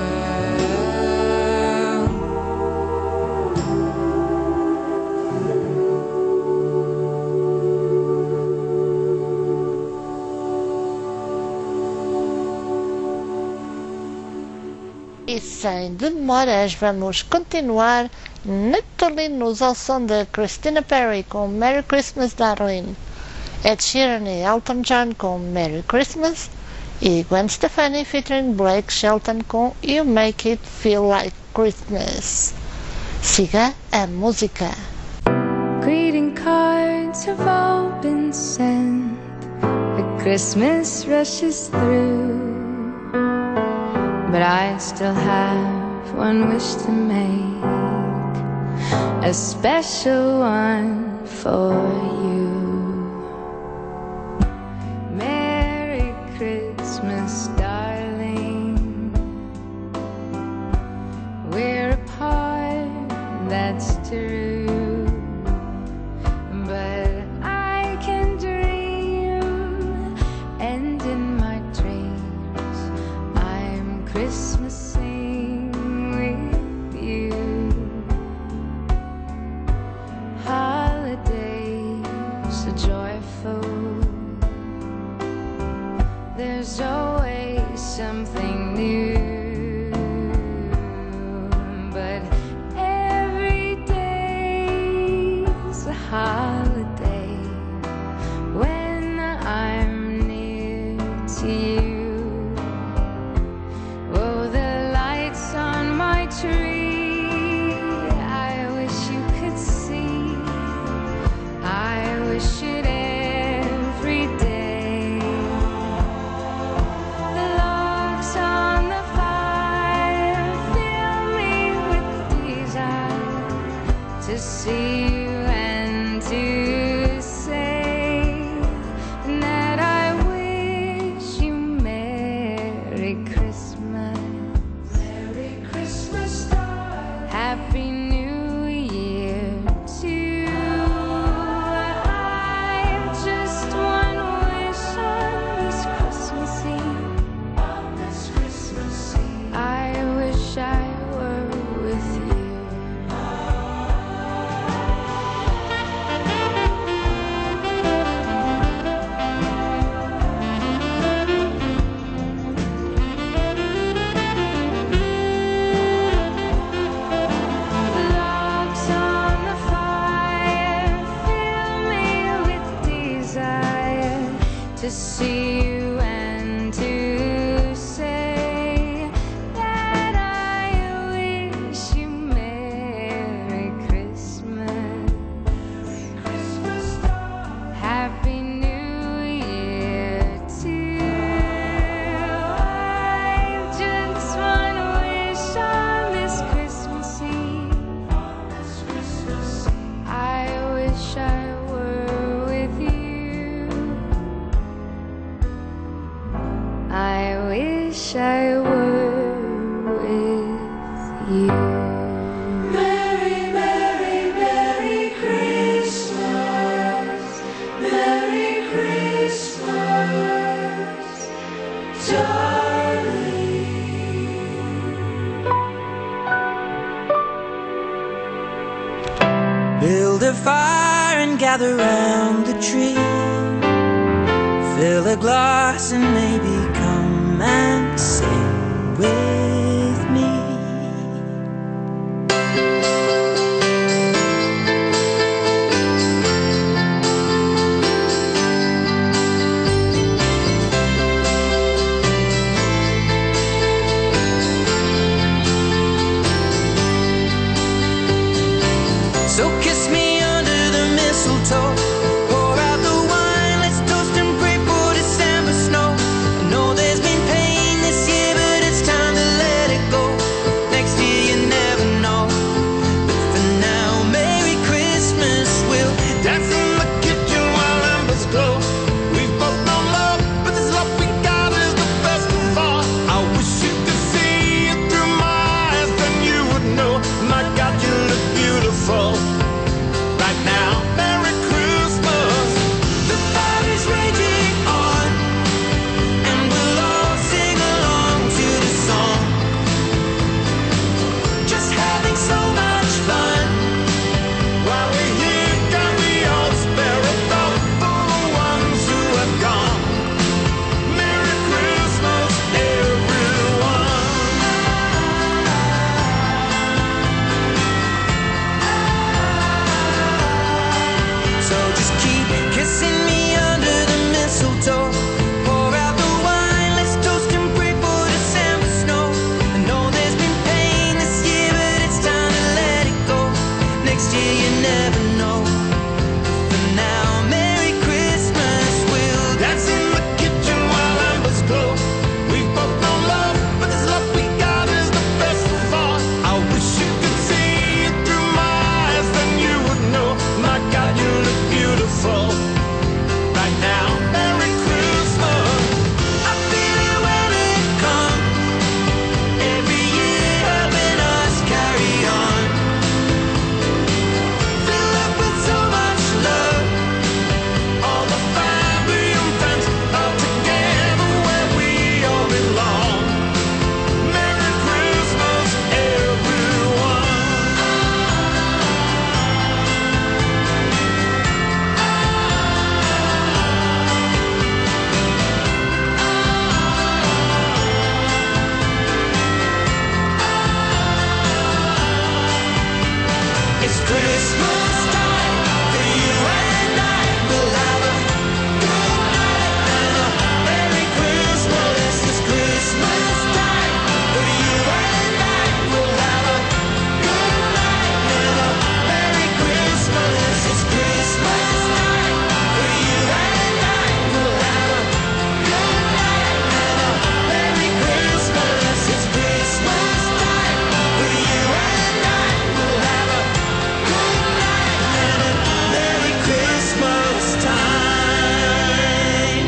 E sem demoras vamos continuar natalinos ao som de Christina Perri com Merry Christmas Darling, Ed Sheeran e Elton John com Merry Christmas e Gwen Stefani featuring Blake Shelton com You Make It Feel Like Christmas. Siga a música. Greeting cards have all been sent. The Christmas rushes through. But I still have one wish to make, a special one for you. Merry Christmas, darling. We're apart, that's true. But I can dream, and in my dreams I'm Christmasing with you. Holidays are joyful. There's always something new. But every day's a holiday when I'm near to you. Oh, the lights on my tree, I wish you could see. I wish it every day. The logs on the fire fill me with desire to see you and to say that I wish you Merry Christmas. Merry Christmas, darling. Happy New Year. you. Merry, Merry, Merry Christmas. Merry Christmas, darling. Build a fire and gather round the tree. Fill a glass and maybe come and sing with me. So kiss me under the mistletoe. Pour out the wine, let's toast and pray for December snow. I know there's been pain this year, but it's time to let it go. Next year you never know. But for now, Merry Christmas. We'll dance in the kitchen while embers glow. We've both known love, but this love we got is the best of all. I wish you could see it through my eyes, then you would know. My God, you look beautiful right now. Merry Christmas. The party's raging on, and we'll all sing along to the song. Just having so much fun while we're here. Can we all spare a thought for the ones who have gone? Merry Christmas, everyone. So just keep kissing me under the mistletoe. Pour out the wine, let's toast and pray for December snow. I know there's been pain this year, but it's time to let it go. Next year you never know. For now, Merry Christmas. We'll dance in the kitchen while embers glow. We've both known love, but this love we got is the best of all. I wish you could see it through my eyes, then you would know. My God, you look beautiful right now. Merry Christmas. I feel it when it comes. Every year helping us carry on. Fill up with so much love. All the family and friends are together where we all belong. Merry Christmas, everyone. It's Christmas time for you and I. We'll have a good night and a Merry Christmas. It's Christmas time for you and I. We'll have a good night and a Merry Christmas. It's Christmas time for you and I. We'll have a good night and a Merry Christmas. It's Christmas time for you and I. We'll have a good night and a Merry Christmas time.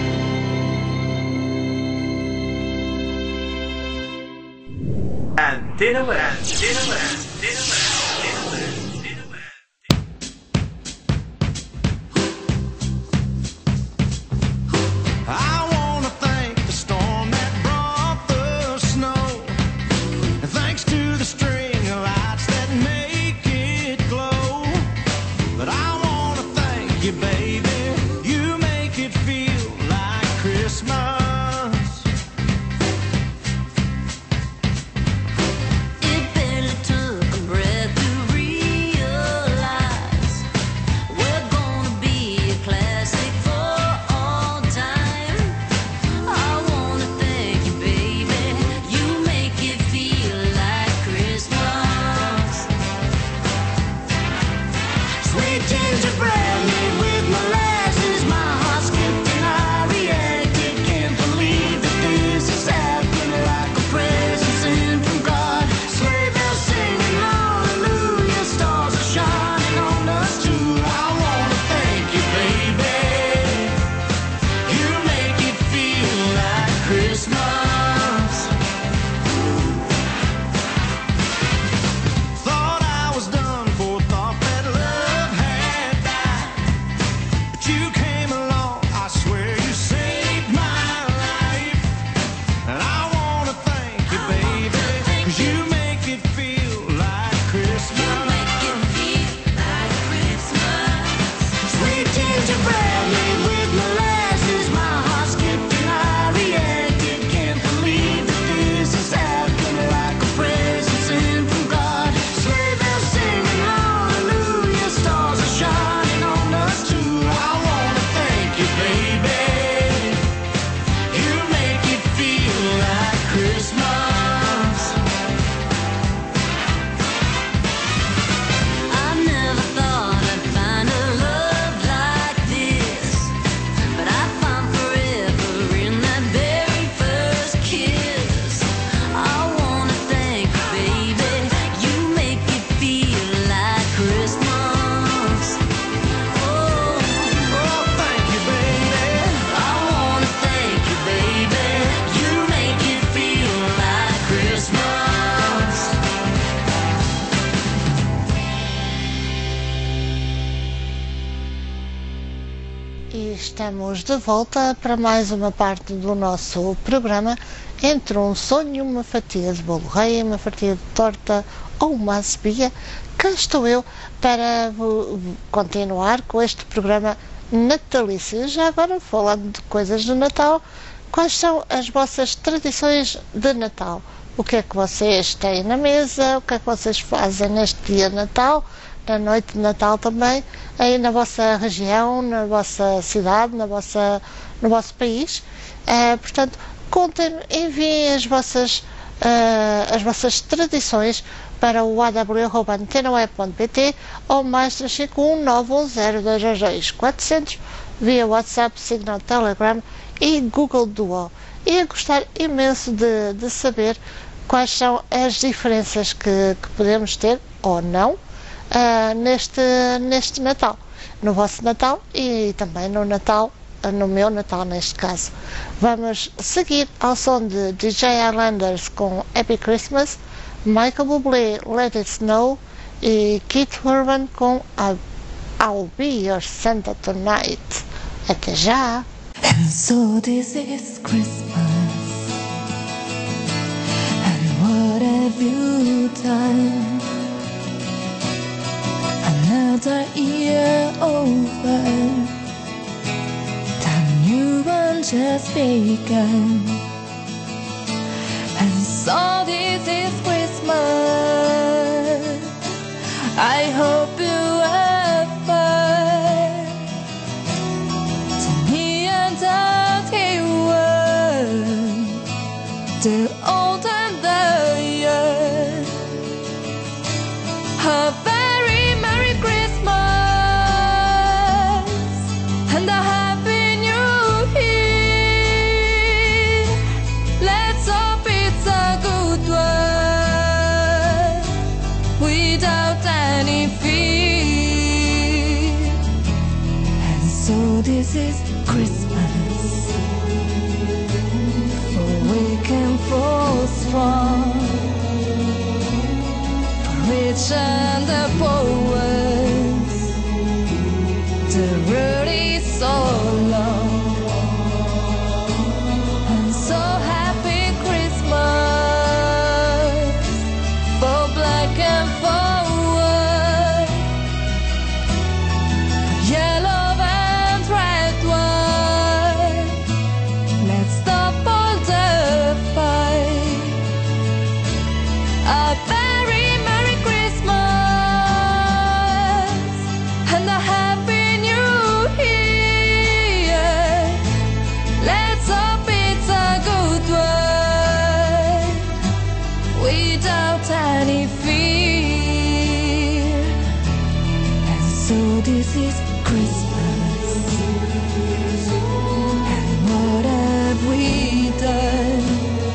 Antena Web. Antena Web. Antena Web. Antena Web. I wanna thank the storm that brought the snow, and thanks to the string of lights that make it glow. But I wanna thank you, baby, you make it feel like Christmas. It barely took estamos de volta para mais uma parte do nosso programa. Entre um sonho, uma fatia de bolo rei, uma fatia de torta ou uma assobia, cá estou eu para continuar com este programa natalício. Já agora, falando de coisas de Natal, quais são as vossas tradições de Natal? O que é que vocês têm na mesa? O que é que vocês fazem neste dia de Natal? Na noite de Natal também, aí na vossa região, na vossa cidade, na vossa, no vosso país. Uh, portanto, contem, enviem as vossas, uh, as vossas tradições para o a w arroba antena web ponto p t ou mais três cinco um nove um zero dois dois dois quatro zero zero via WhatsApp, Signal, Telegram e Google Duo. Ia gostar imenso de, de saber quais são as diferenças que, que podemos ter ou não Uh, neste, neste Natal, no vosso Natal e também no Natal, no meu Natal neste caso. Vamos seguir ao som de D J Islanders com Happy Christmas, Michael Bublé, Let It Snow e Keith Urban com I'll, I'll Be Your Santa Tonight. Até já! And so this is Christmas, and what have you done? Another year over, the new one just begun. And so this is Christmas. I hope you have fun. To me and the one, the old and the young. A very Merry Christmas and a Happy New Year. Let's hope it's a good one without any fear. And so this is Christmas, for weak and for strong, rich and the poor, the road is so long. And so happy Christmas for black and for white, yellow and red wine. Let's stop all the fight. A very Merry Christmas and a Happy New Year. Let's hope it's a good one without any fear. And so this is Christmas, and what have we done?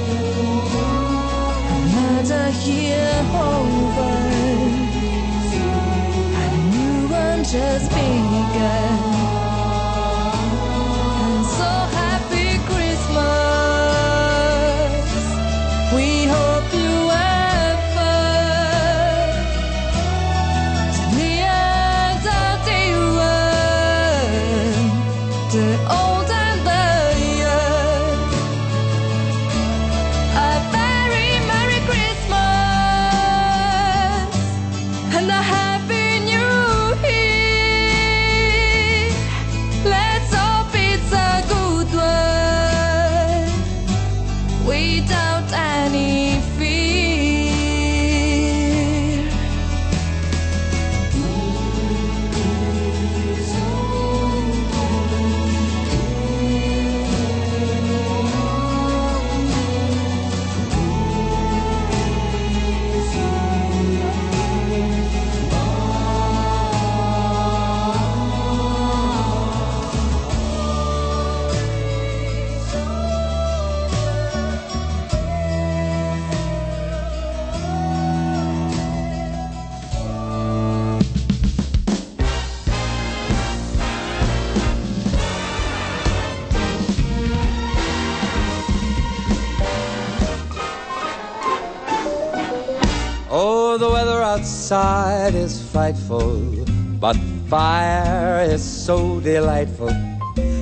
Another year over, a new one just begun. And so happy Christmas, we hope you have fun. To me and the one, the old and the young. A very Merry Christmas and a Happy New Year. Let's hope it's a good one without any fear. Oh, the weather outside is frightful, but fire is so delightful.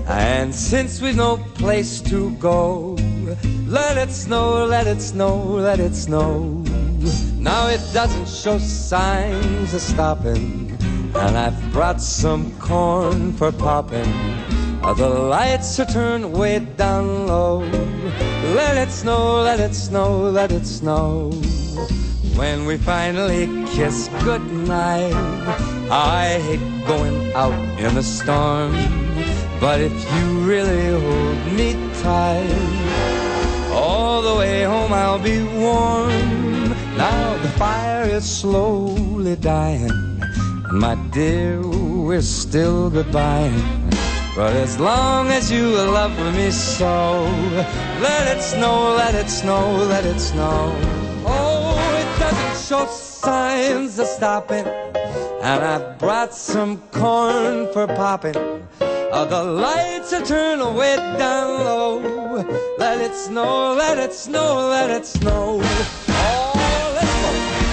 And since we've no place to go, let it snow, let it snow, let it snow. Now it doesn't show signs of stopping, and I've brought some corn for popping. Uh, the lights are turned way down low. Let it snow, let it snow, let it snow. When we finally kiss goodnight, I hate going out in the storm, but if you really hold me tight, all the way home I'll be warm. Now the fire is slowly dying, and my dear, we're still goodbye. But as long as you love me so, let it snow, let it snow, let it snow. Oh, it doesn't show signs of stopping, and I've brought some corn for popping. Uh, the lights are turned way down low. Let it snow, let it snow, let it snow. Oh, let's go.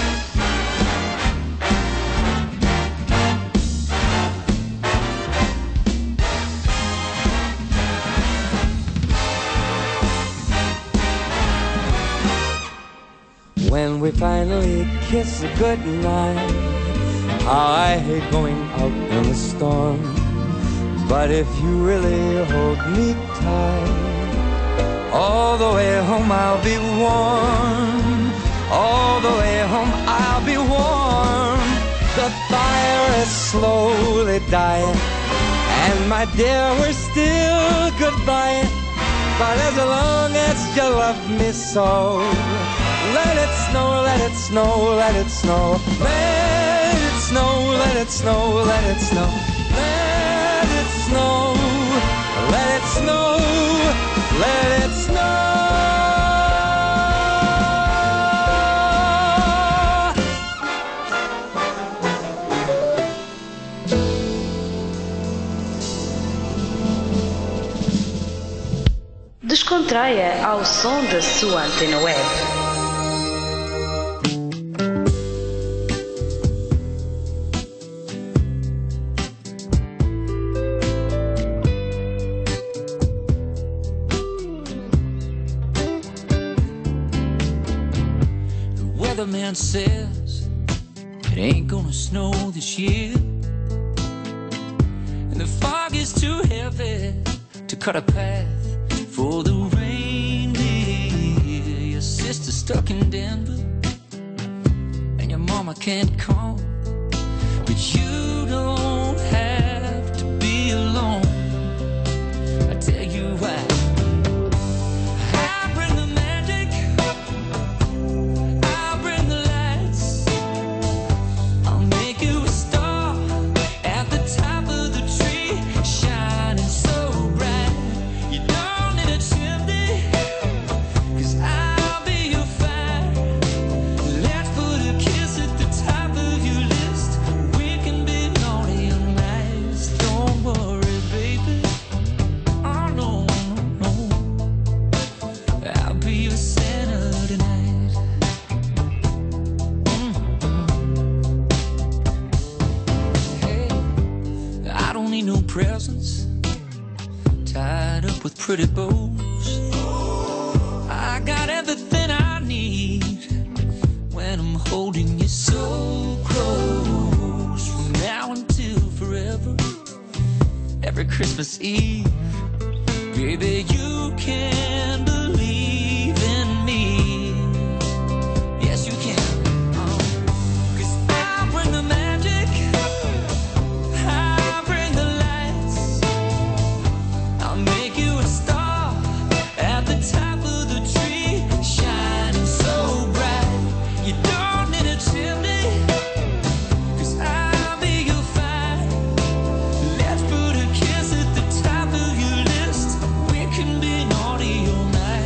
When we finally kiss goodnight, I hate going out in the storm, but if you really hold me tight, all the way home I'll be warm. All the way home I'll be warm. The fire is slowly dying, and my dear, we're still goodbye. But as long as you love me so, let it snow, let it snow, let it snow. Let it snow, let it snow, let it snow. Let it snow, let it snow, let it snow. Descontraia ao som da sua antena web. Weatherman says it ain't gonna snow this year, and the fog is too heavy to cut a path for the reindeer. Your sister's stuck in Denver, and your mama can't come, but you don't have to be alone. I tell you why. Presents tied up with pretty bows. I got everything I need when I'm holding you so close. From now until forever, every Christmas Eve, baby, you can believe in me. Yes, you can. Uh, 'cause I bring the magic, I bring the make you a star at the top of the tree, shining so bright. You don't need a chimney, 'cause I'll be your fire. Let's put a kiss at the top of your list. We can be naughty all night.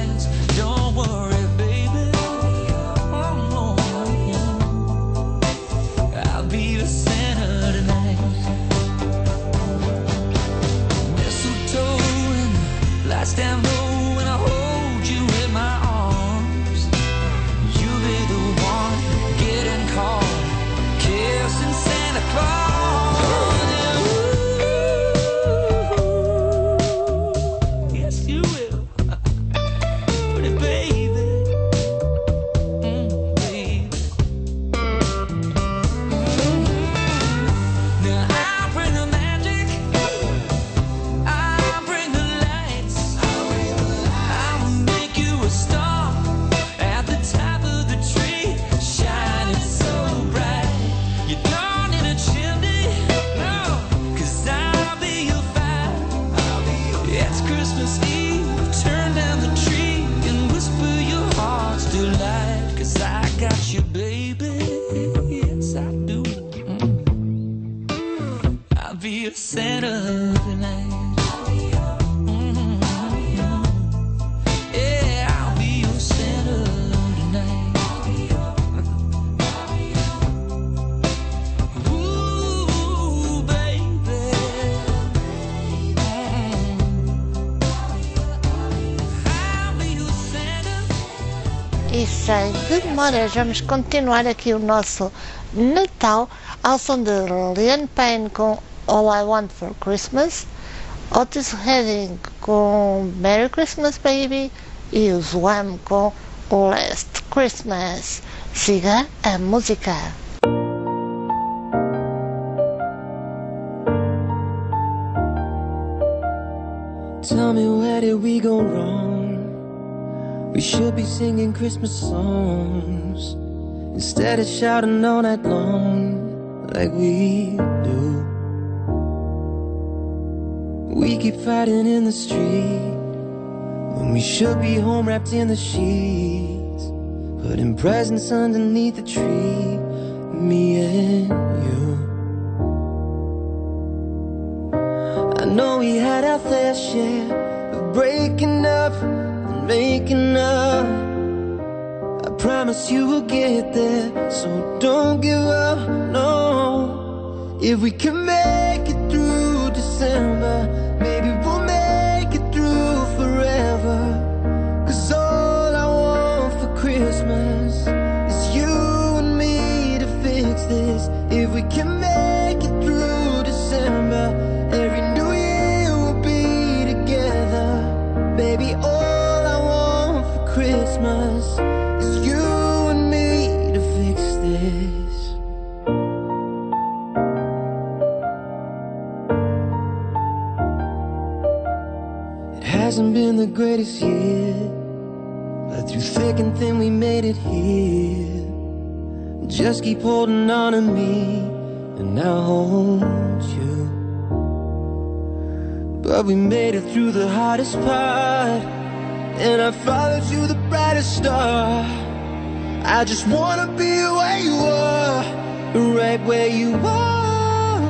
Santa tonight. Mhm. Yeah, I'll be your Santa tonight. Ooh, baby. I'll be your Santa. E sem demoras, vamos continuar aqui o nosso Natal ao som de Liam Payne com All I Want for Christmas, Otis Redding com Merry Christmas Baby e os Wham com Last Christmas. Siga a música. Tell me, where did we go wrong? We should be singing Christmas songs instead of shouting all night long like we do. We keep fighting in the street when we should be home wrapped in the sheets, putting presents underneath the tree, me and you. I know we had our fair share of breaking up and making up. I promise you will get there, so don't give up, no. If we can make it through December, maybe we'll make it through forever. Cause all I want for Christmas is you and me to fix this. If we can make it through December, every new year we'll be together. Baby, all I want for Christmas is you and me to fix this. It hasn't been the greatest year, but through thick and thin we made it here. Just keep holding on to me and I'll hold you. But we made it through the hardest part, and I followed you the brightest star. I just wanna be where you are, right where you are.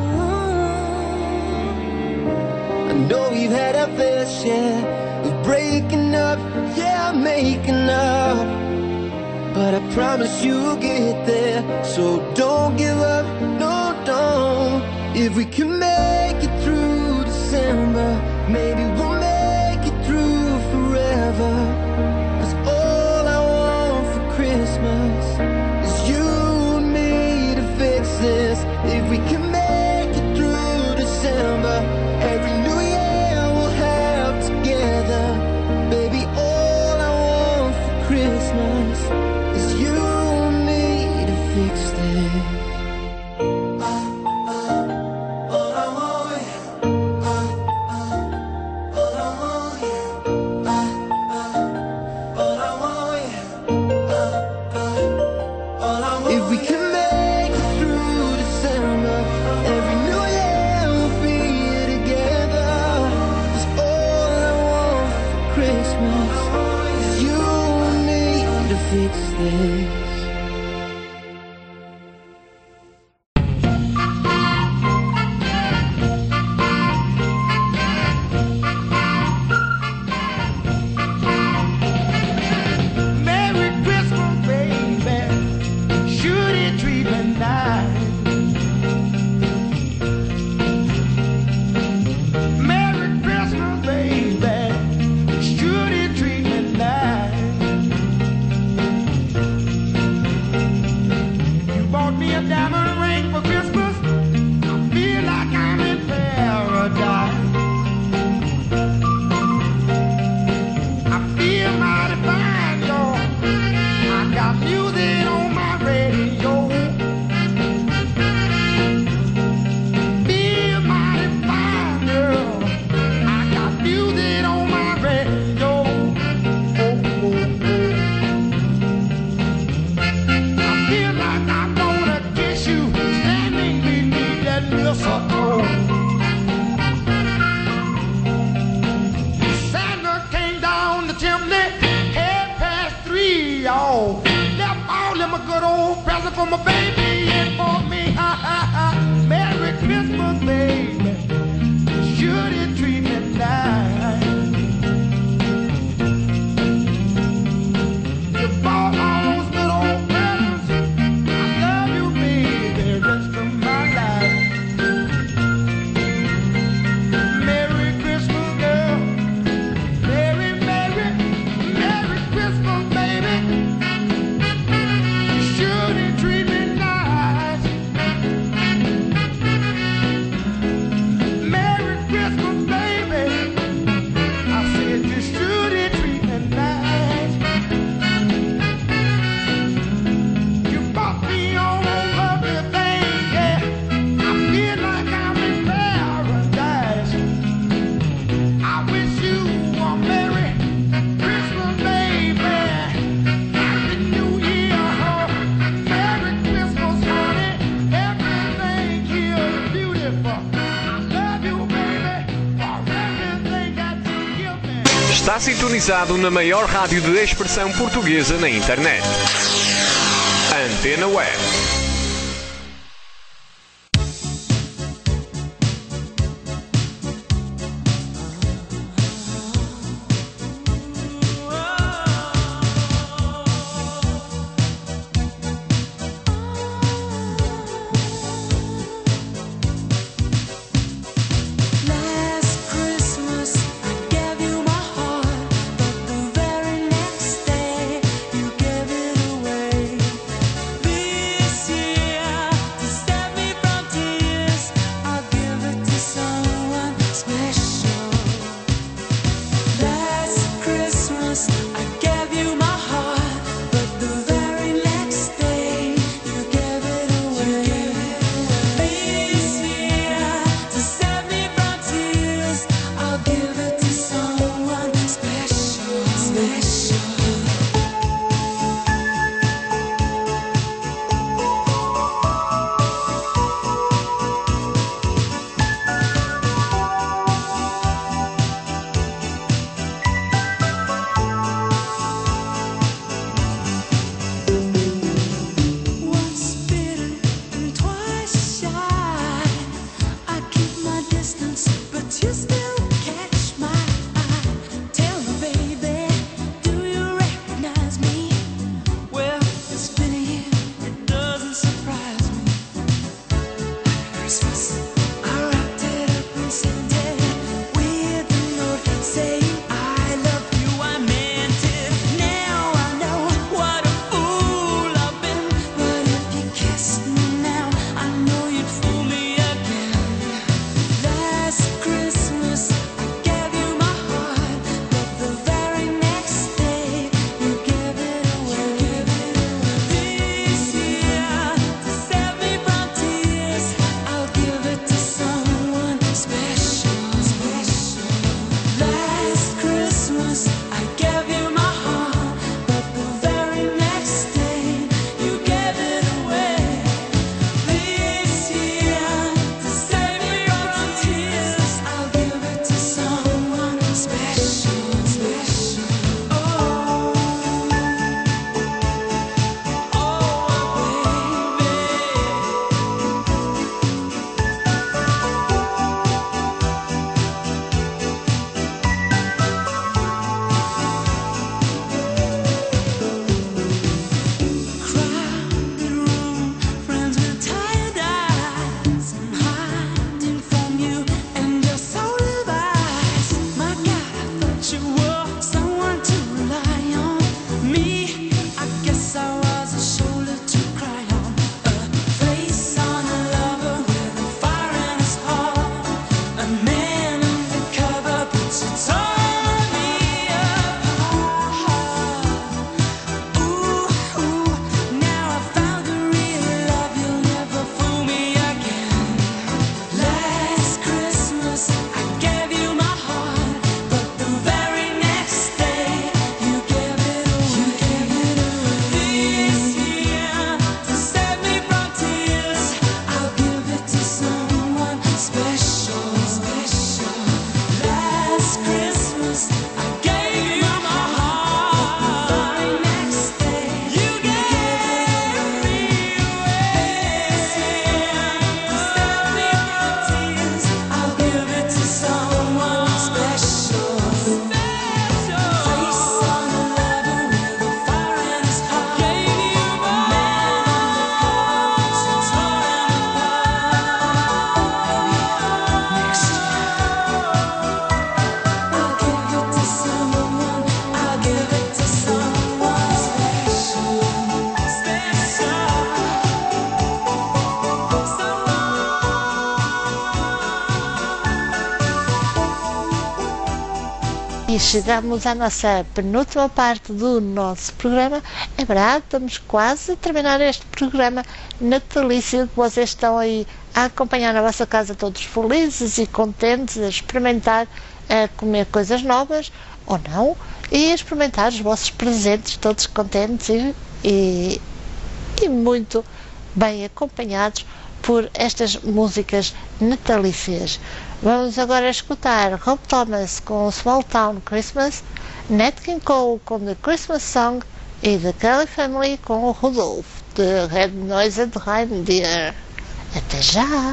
I know we've had our fair share of breaking up, yeah, making up. But I promise you'll get there, so don't give up, no, don't. If we can make it through December, maybe we'll make it through forever. Cause all I want for Christmas is you and me to fix this. If we can make it through December, every new year we'll have together. Baby, all I want for Christmas is you and me to fix this. If we can make it through December, every new year we'll be together. 'Cause all I want for Christmas is you and me to fix this. Merry Christmas, baby. Should it treat me nice? Merry Christmas, baby. Should it treat me nice? You bought me a diamond ring for Christmas. I feel like I'm in paradise. I feel mighty fine, y'all. I got music on my radio. Feel mighty fine, girl. I got music on my radio. Oh, oh, oh. I feel like I'm gonna kiss you, stand sintonizado na maior rádio de expressão portuguesa na internet. Antena Web. E chegamos à nossa penúltima parte do nosso programa. É verdade, estamos quase a terminar este programa natalício que vocês estão aí a acompanhar na vossa casa todos felizes e contentes, a experimentar, a comer coisas novas ou não, e a experimentar os vossos presentes todos contentes e, e, e muito bem acompanhados por estas músicas natalícias. Vamos agora escutar Rob Thomas com Small Town Christmas, Nat King Cole com The Christmas Song e The Kelly Family com o Rudolph, de Red Nosed Reindeer. Até já!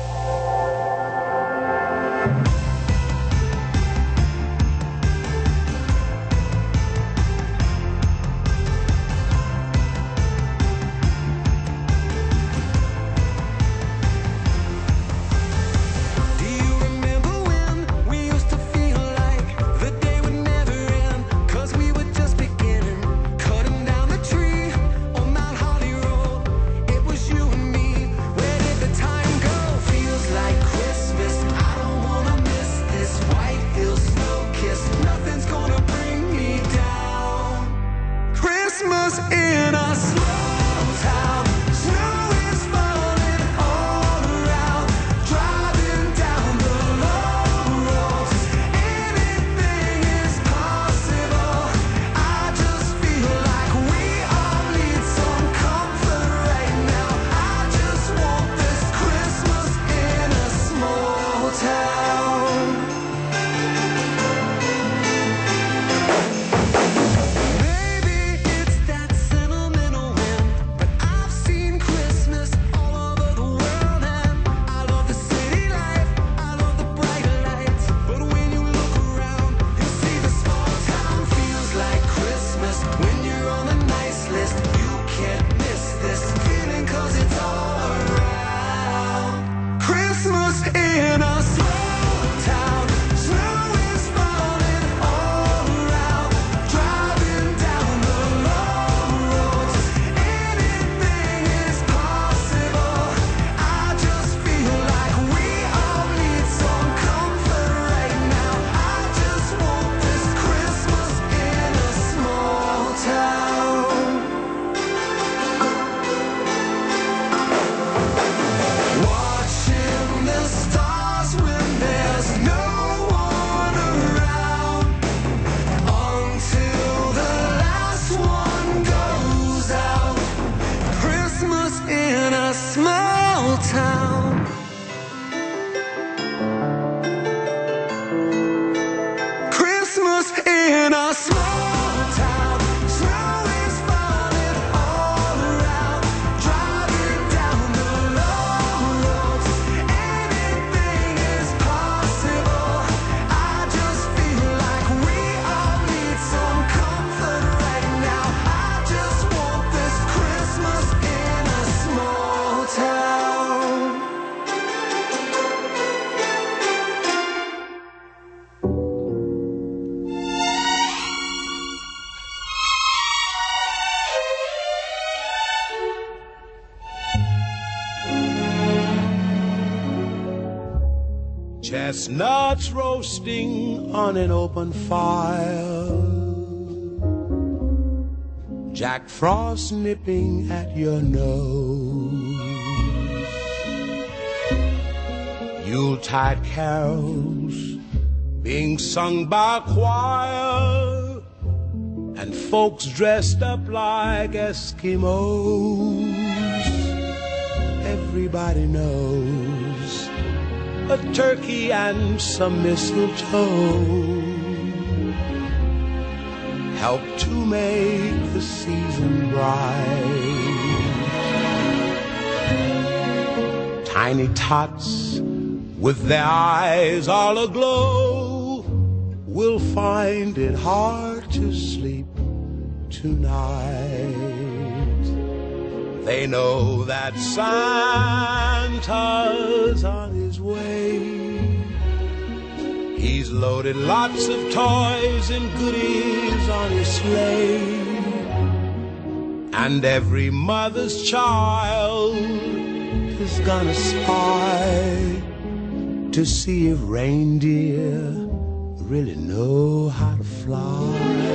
Chestnuts roasting on an open fire, Jack Frost nipping at your nose, Yuletide carols being sung by a choir, and folks dressed up like Eskimos. Everybody knows a turkey and some mistletoe help to make the season bright. Tiny tots with their eyes all aglow will find it hard to sleep tonight. They know that Santa's on his way. He's loaded lots of toys and goodies on his sleigh, and every mother's child is gonna spy to see if reindeer really know how to fly.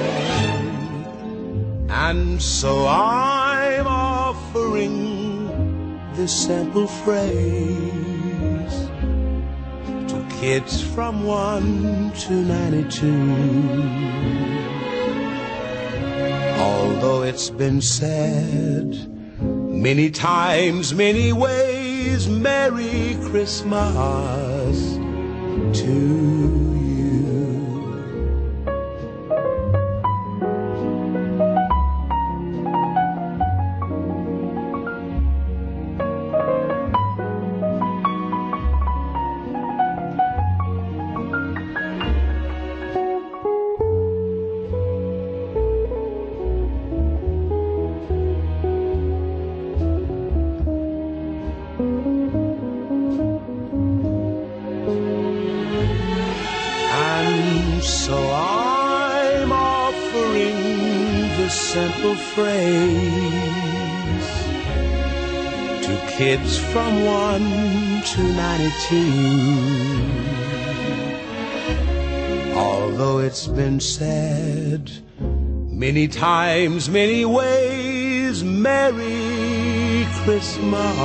And so I'm offering this simple phrase to kids from one to ninety-two. Although it's been said many times, many ways, ways, Merry Christmas to you. So I'm offering this simple phrase to kids from one to ninety-two. Although it's been said many times, many ways, Merry Christmas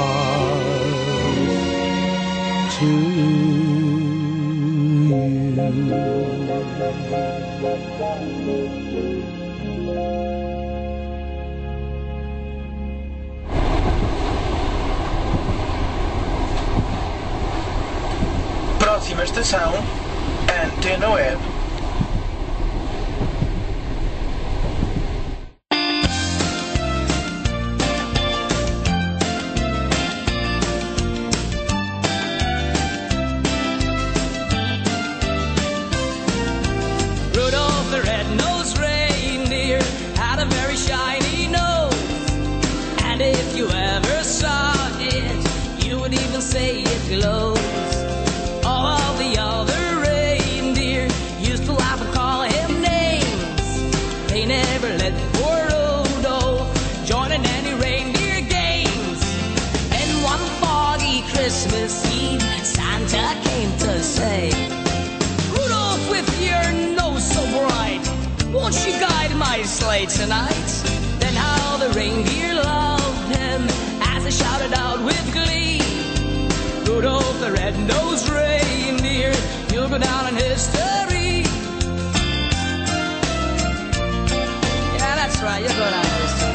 to you. Próxima estação, Antena Web. Rudolph the red-nosed reindeer had a very shiny nose, and if you ever saw it, you would even say it glows. All of the other reindeer used to laugh and call him names. They never let poor Rudolph join in any reindeer games. And one foggy Christmas Eve, Santa came to say, Rudolph, with your nose so bright, won't you guide my sleigh tonight? Then how the reindeer loved him as they shouted out with glee, Rudolph the red-nosed reindeer, you'll go down in history. Yeah, that's right, you'll go down in history.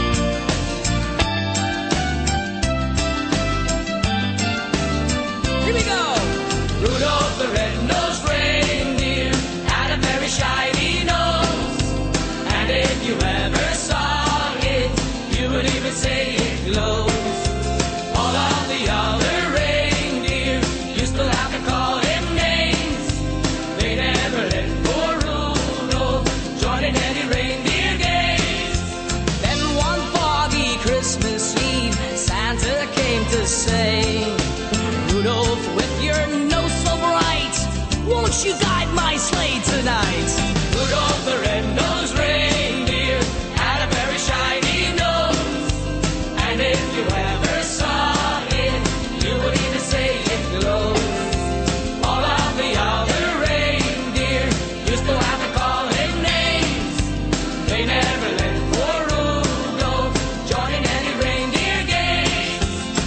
Here we go! Rudolph the red-nosed reindeer had a very shiny nose, and if you ever saw it, you would even say it glows. All of the other reindeer used to laugh and call him names. They never let poor Rudolph join in any reindeer games. Then one foggy Christmas Eve, Santa came to say, Rudolph, with your nose so bright, won't you guide my sleigh tonight? Rudolph the red-nosed reindeer had a very shiny nose, and if you ever saw it, you would even say it glows. All of the other reindeer used to laugh and call him names. They never let poor Rudolph join in any reindeer games.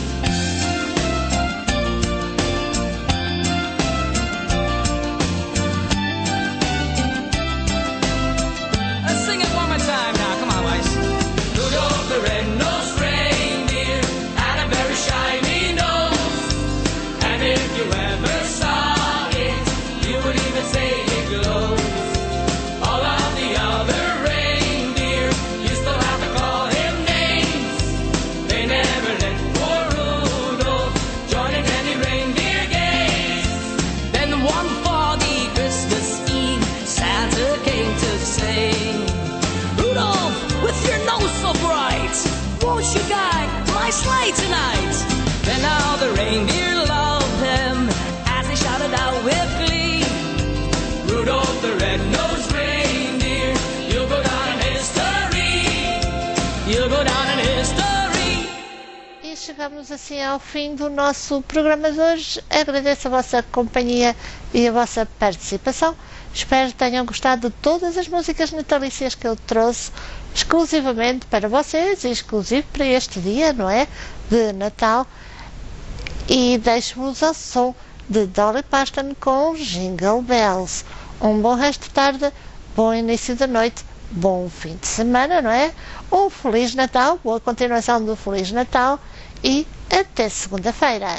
Let's sing it one more time now, come on, boys. Rudolph the red-nosed reindeer had a very shiny nose, and if you ever saw it, you would even say it glows. All of the other reindeer used to laugh and call him names. They never let poor Rudolph join in any reindeer games. Then one foggy Christmas Eve, Santa came to say, Rudolph, with your nose so bright, won't you guide my sleigh tonight? Then all the reindeer loved him as they shouted out with glee, Rudolph the red-nosed reindeer, you'll go down in history. You'll go down in history. E chegamos assim ao fim do nosso programa de hoje. Agradeço a vossa companhia e a vossa participação. Espero que tenham gostado de todas as músicas natalícias que eu trouxe exclusivamente para vocês e exclusivo para este dia, não é? De Natal. E deixo-vos ao som de Dolly Parton com Jingle Bells. Um bom resto de tarde, bom início da noite, bom fim de semana, não é? Um Feliz Natal, boa continuação do Feliz Natal e Até segunda-feira.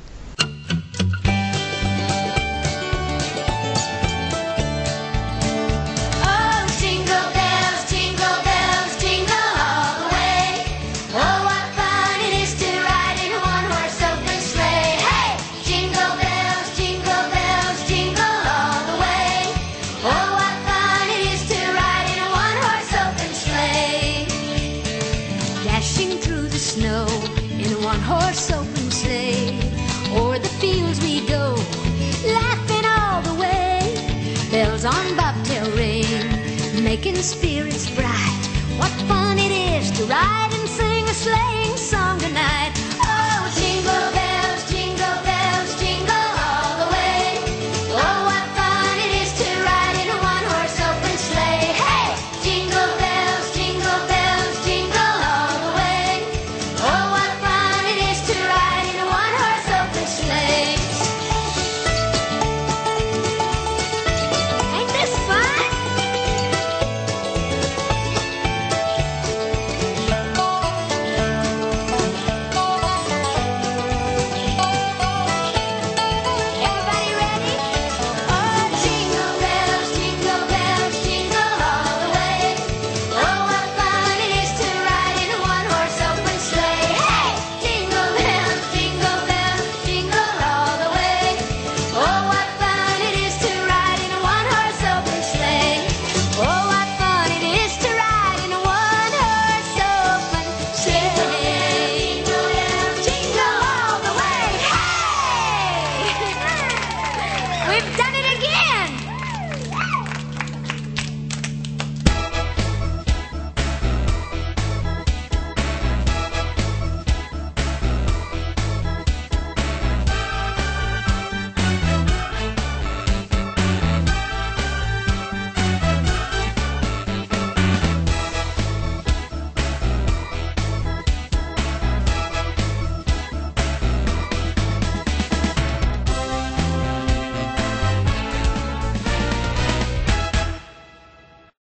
Oh, jingle bells, jingle bells, jingle all the way. Oh, what fun it is to ride in a one-horse open sleigh. Hey, jingle bells, jingle bells, jingle all the way. Oh, what fun it is to ride in a one-horse open sleigh. Dashing through the snow in a one-horse open sleigh. O'er the fields we go, laughing all the way. Bells on bobtail ring, making speed.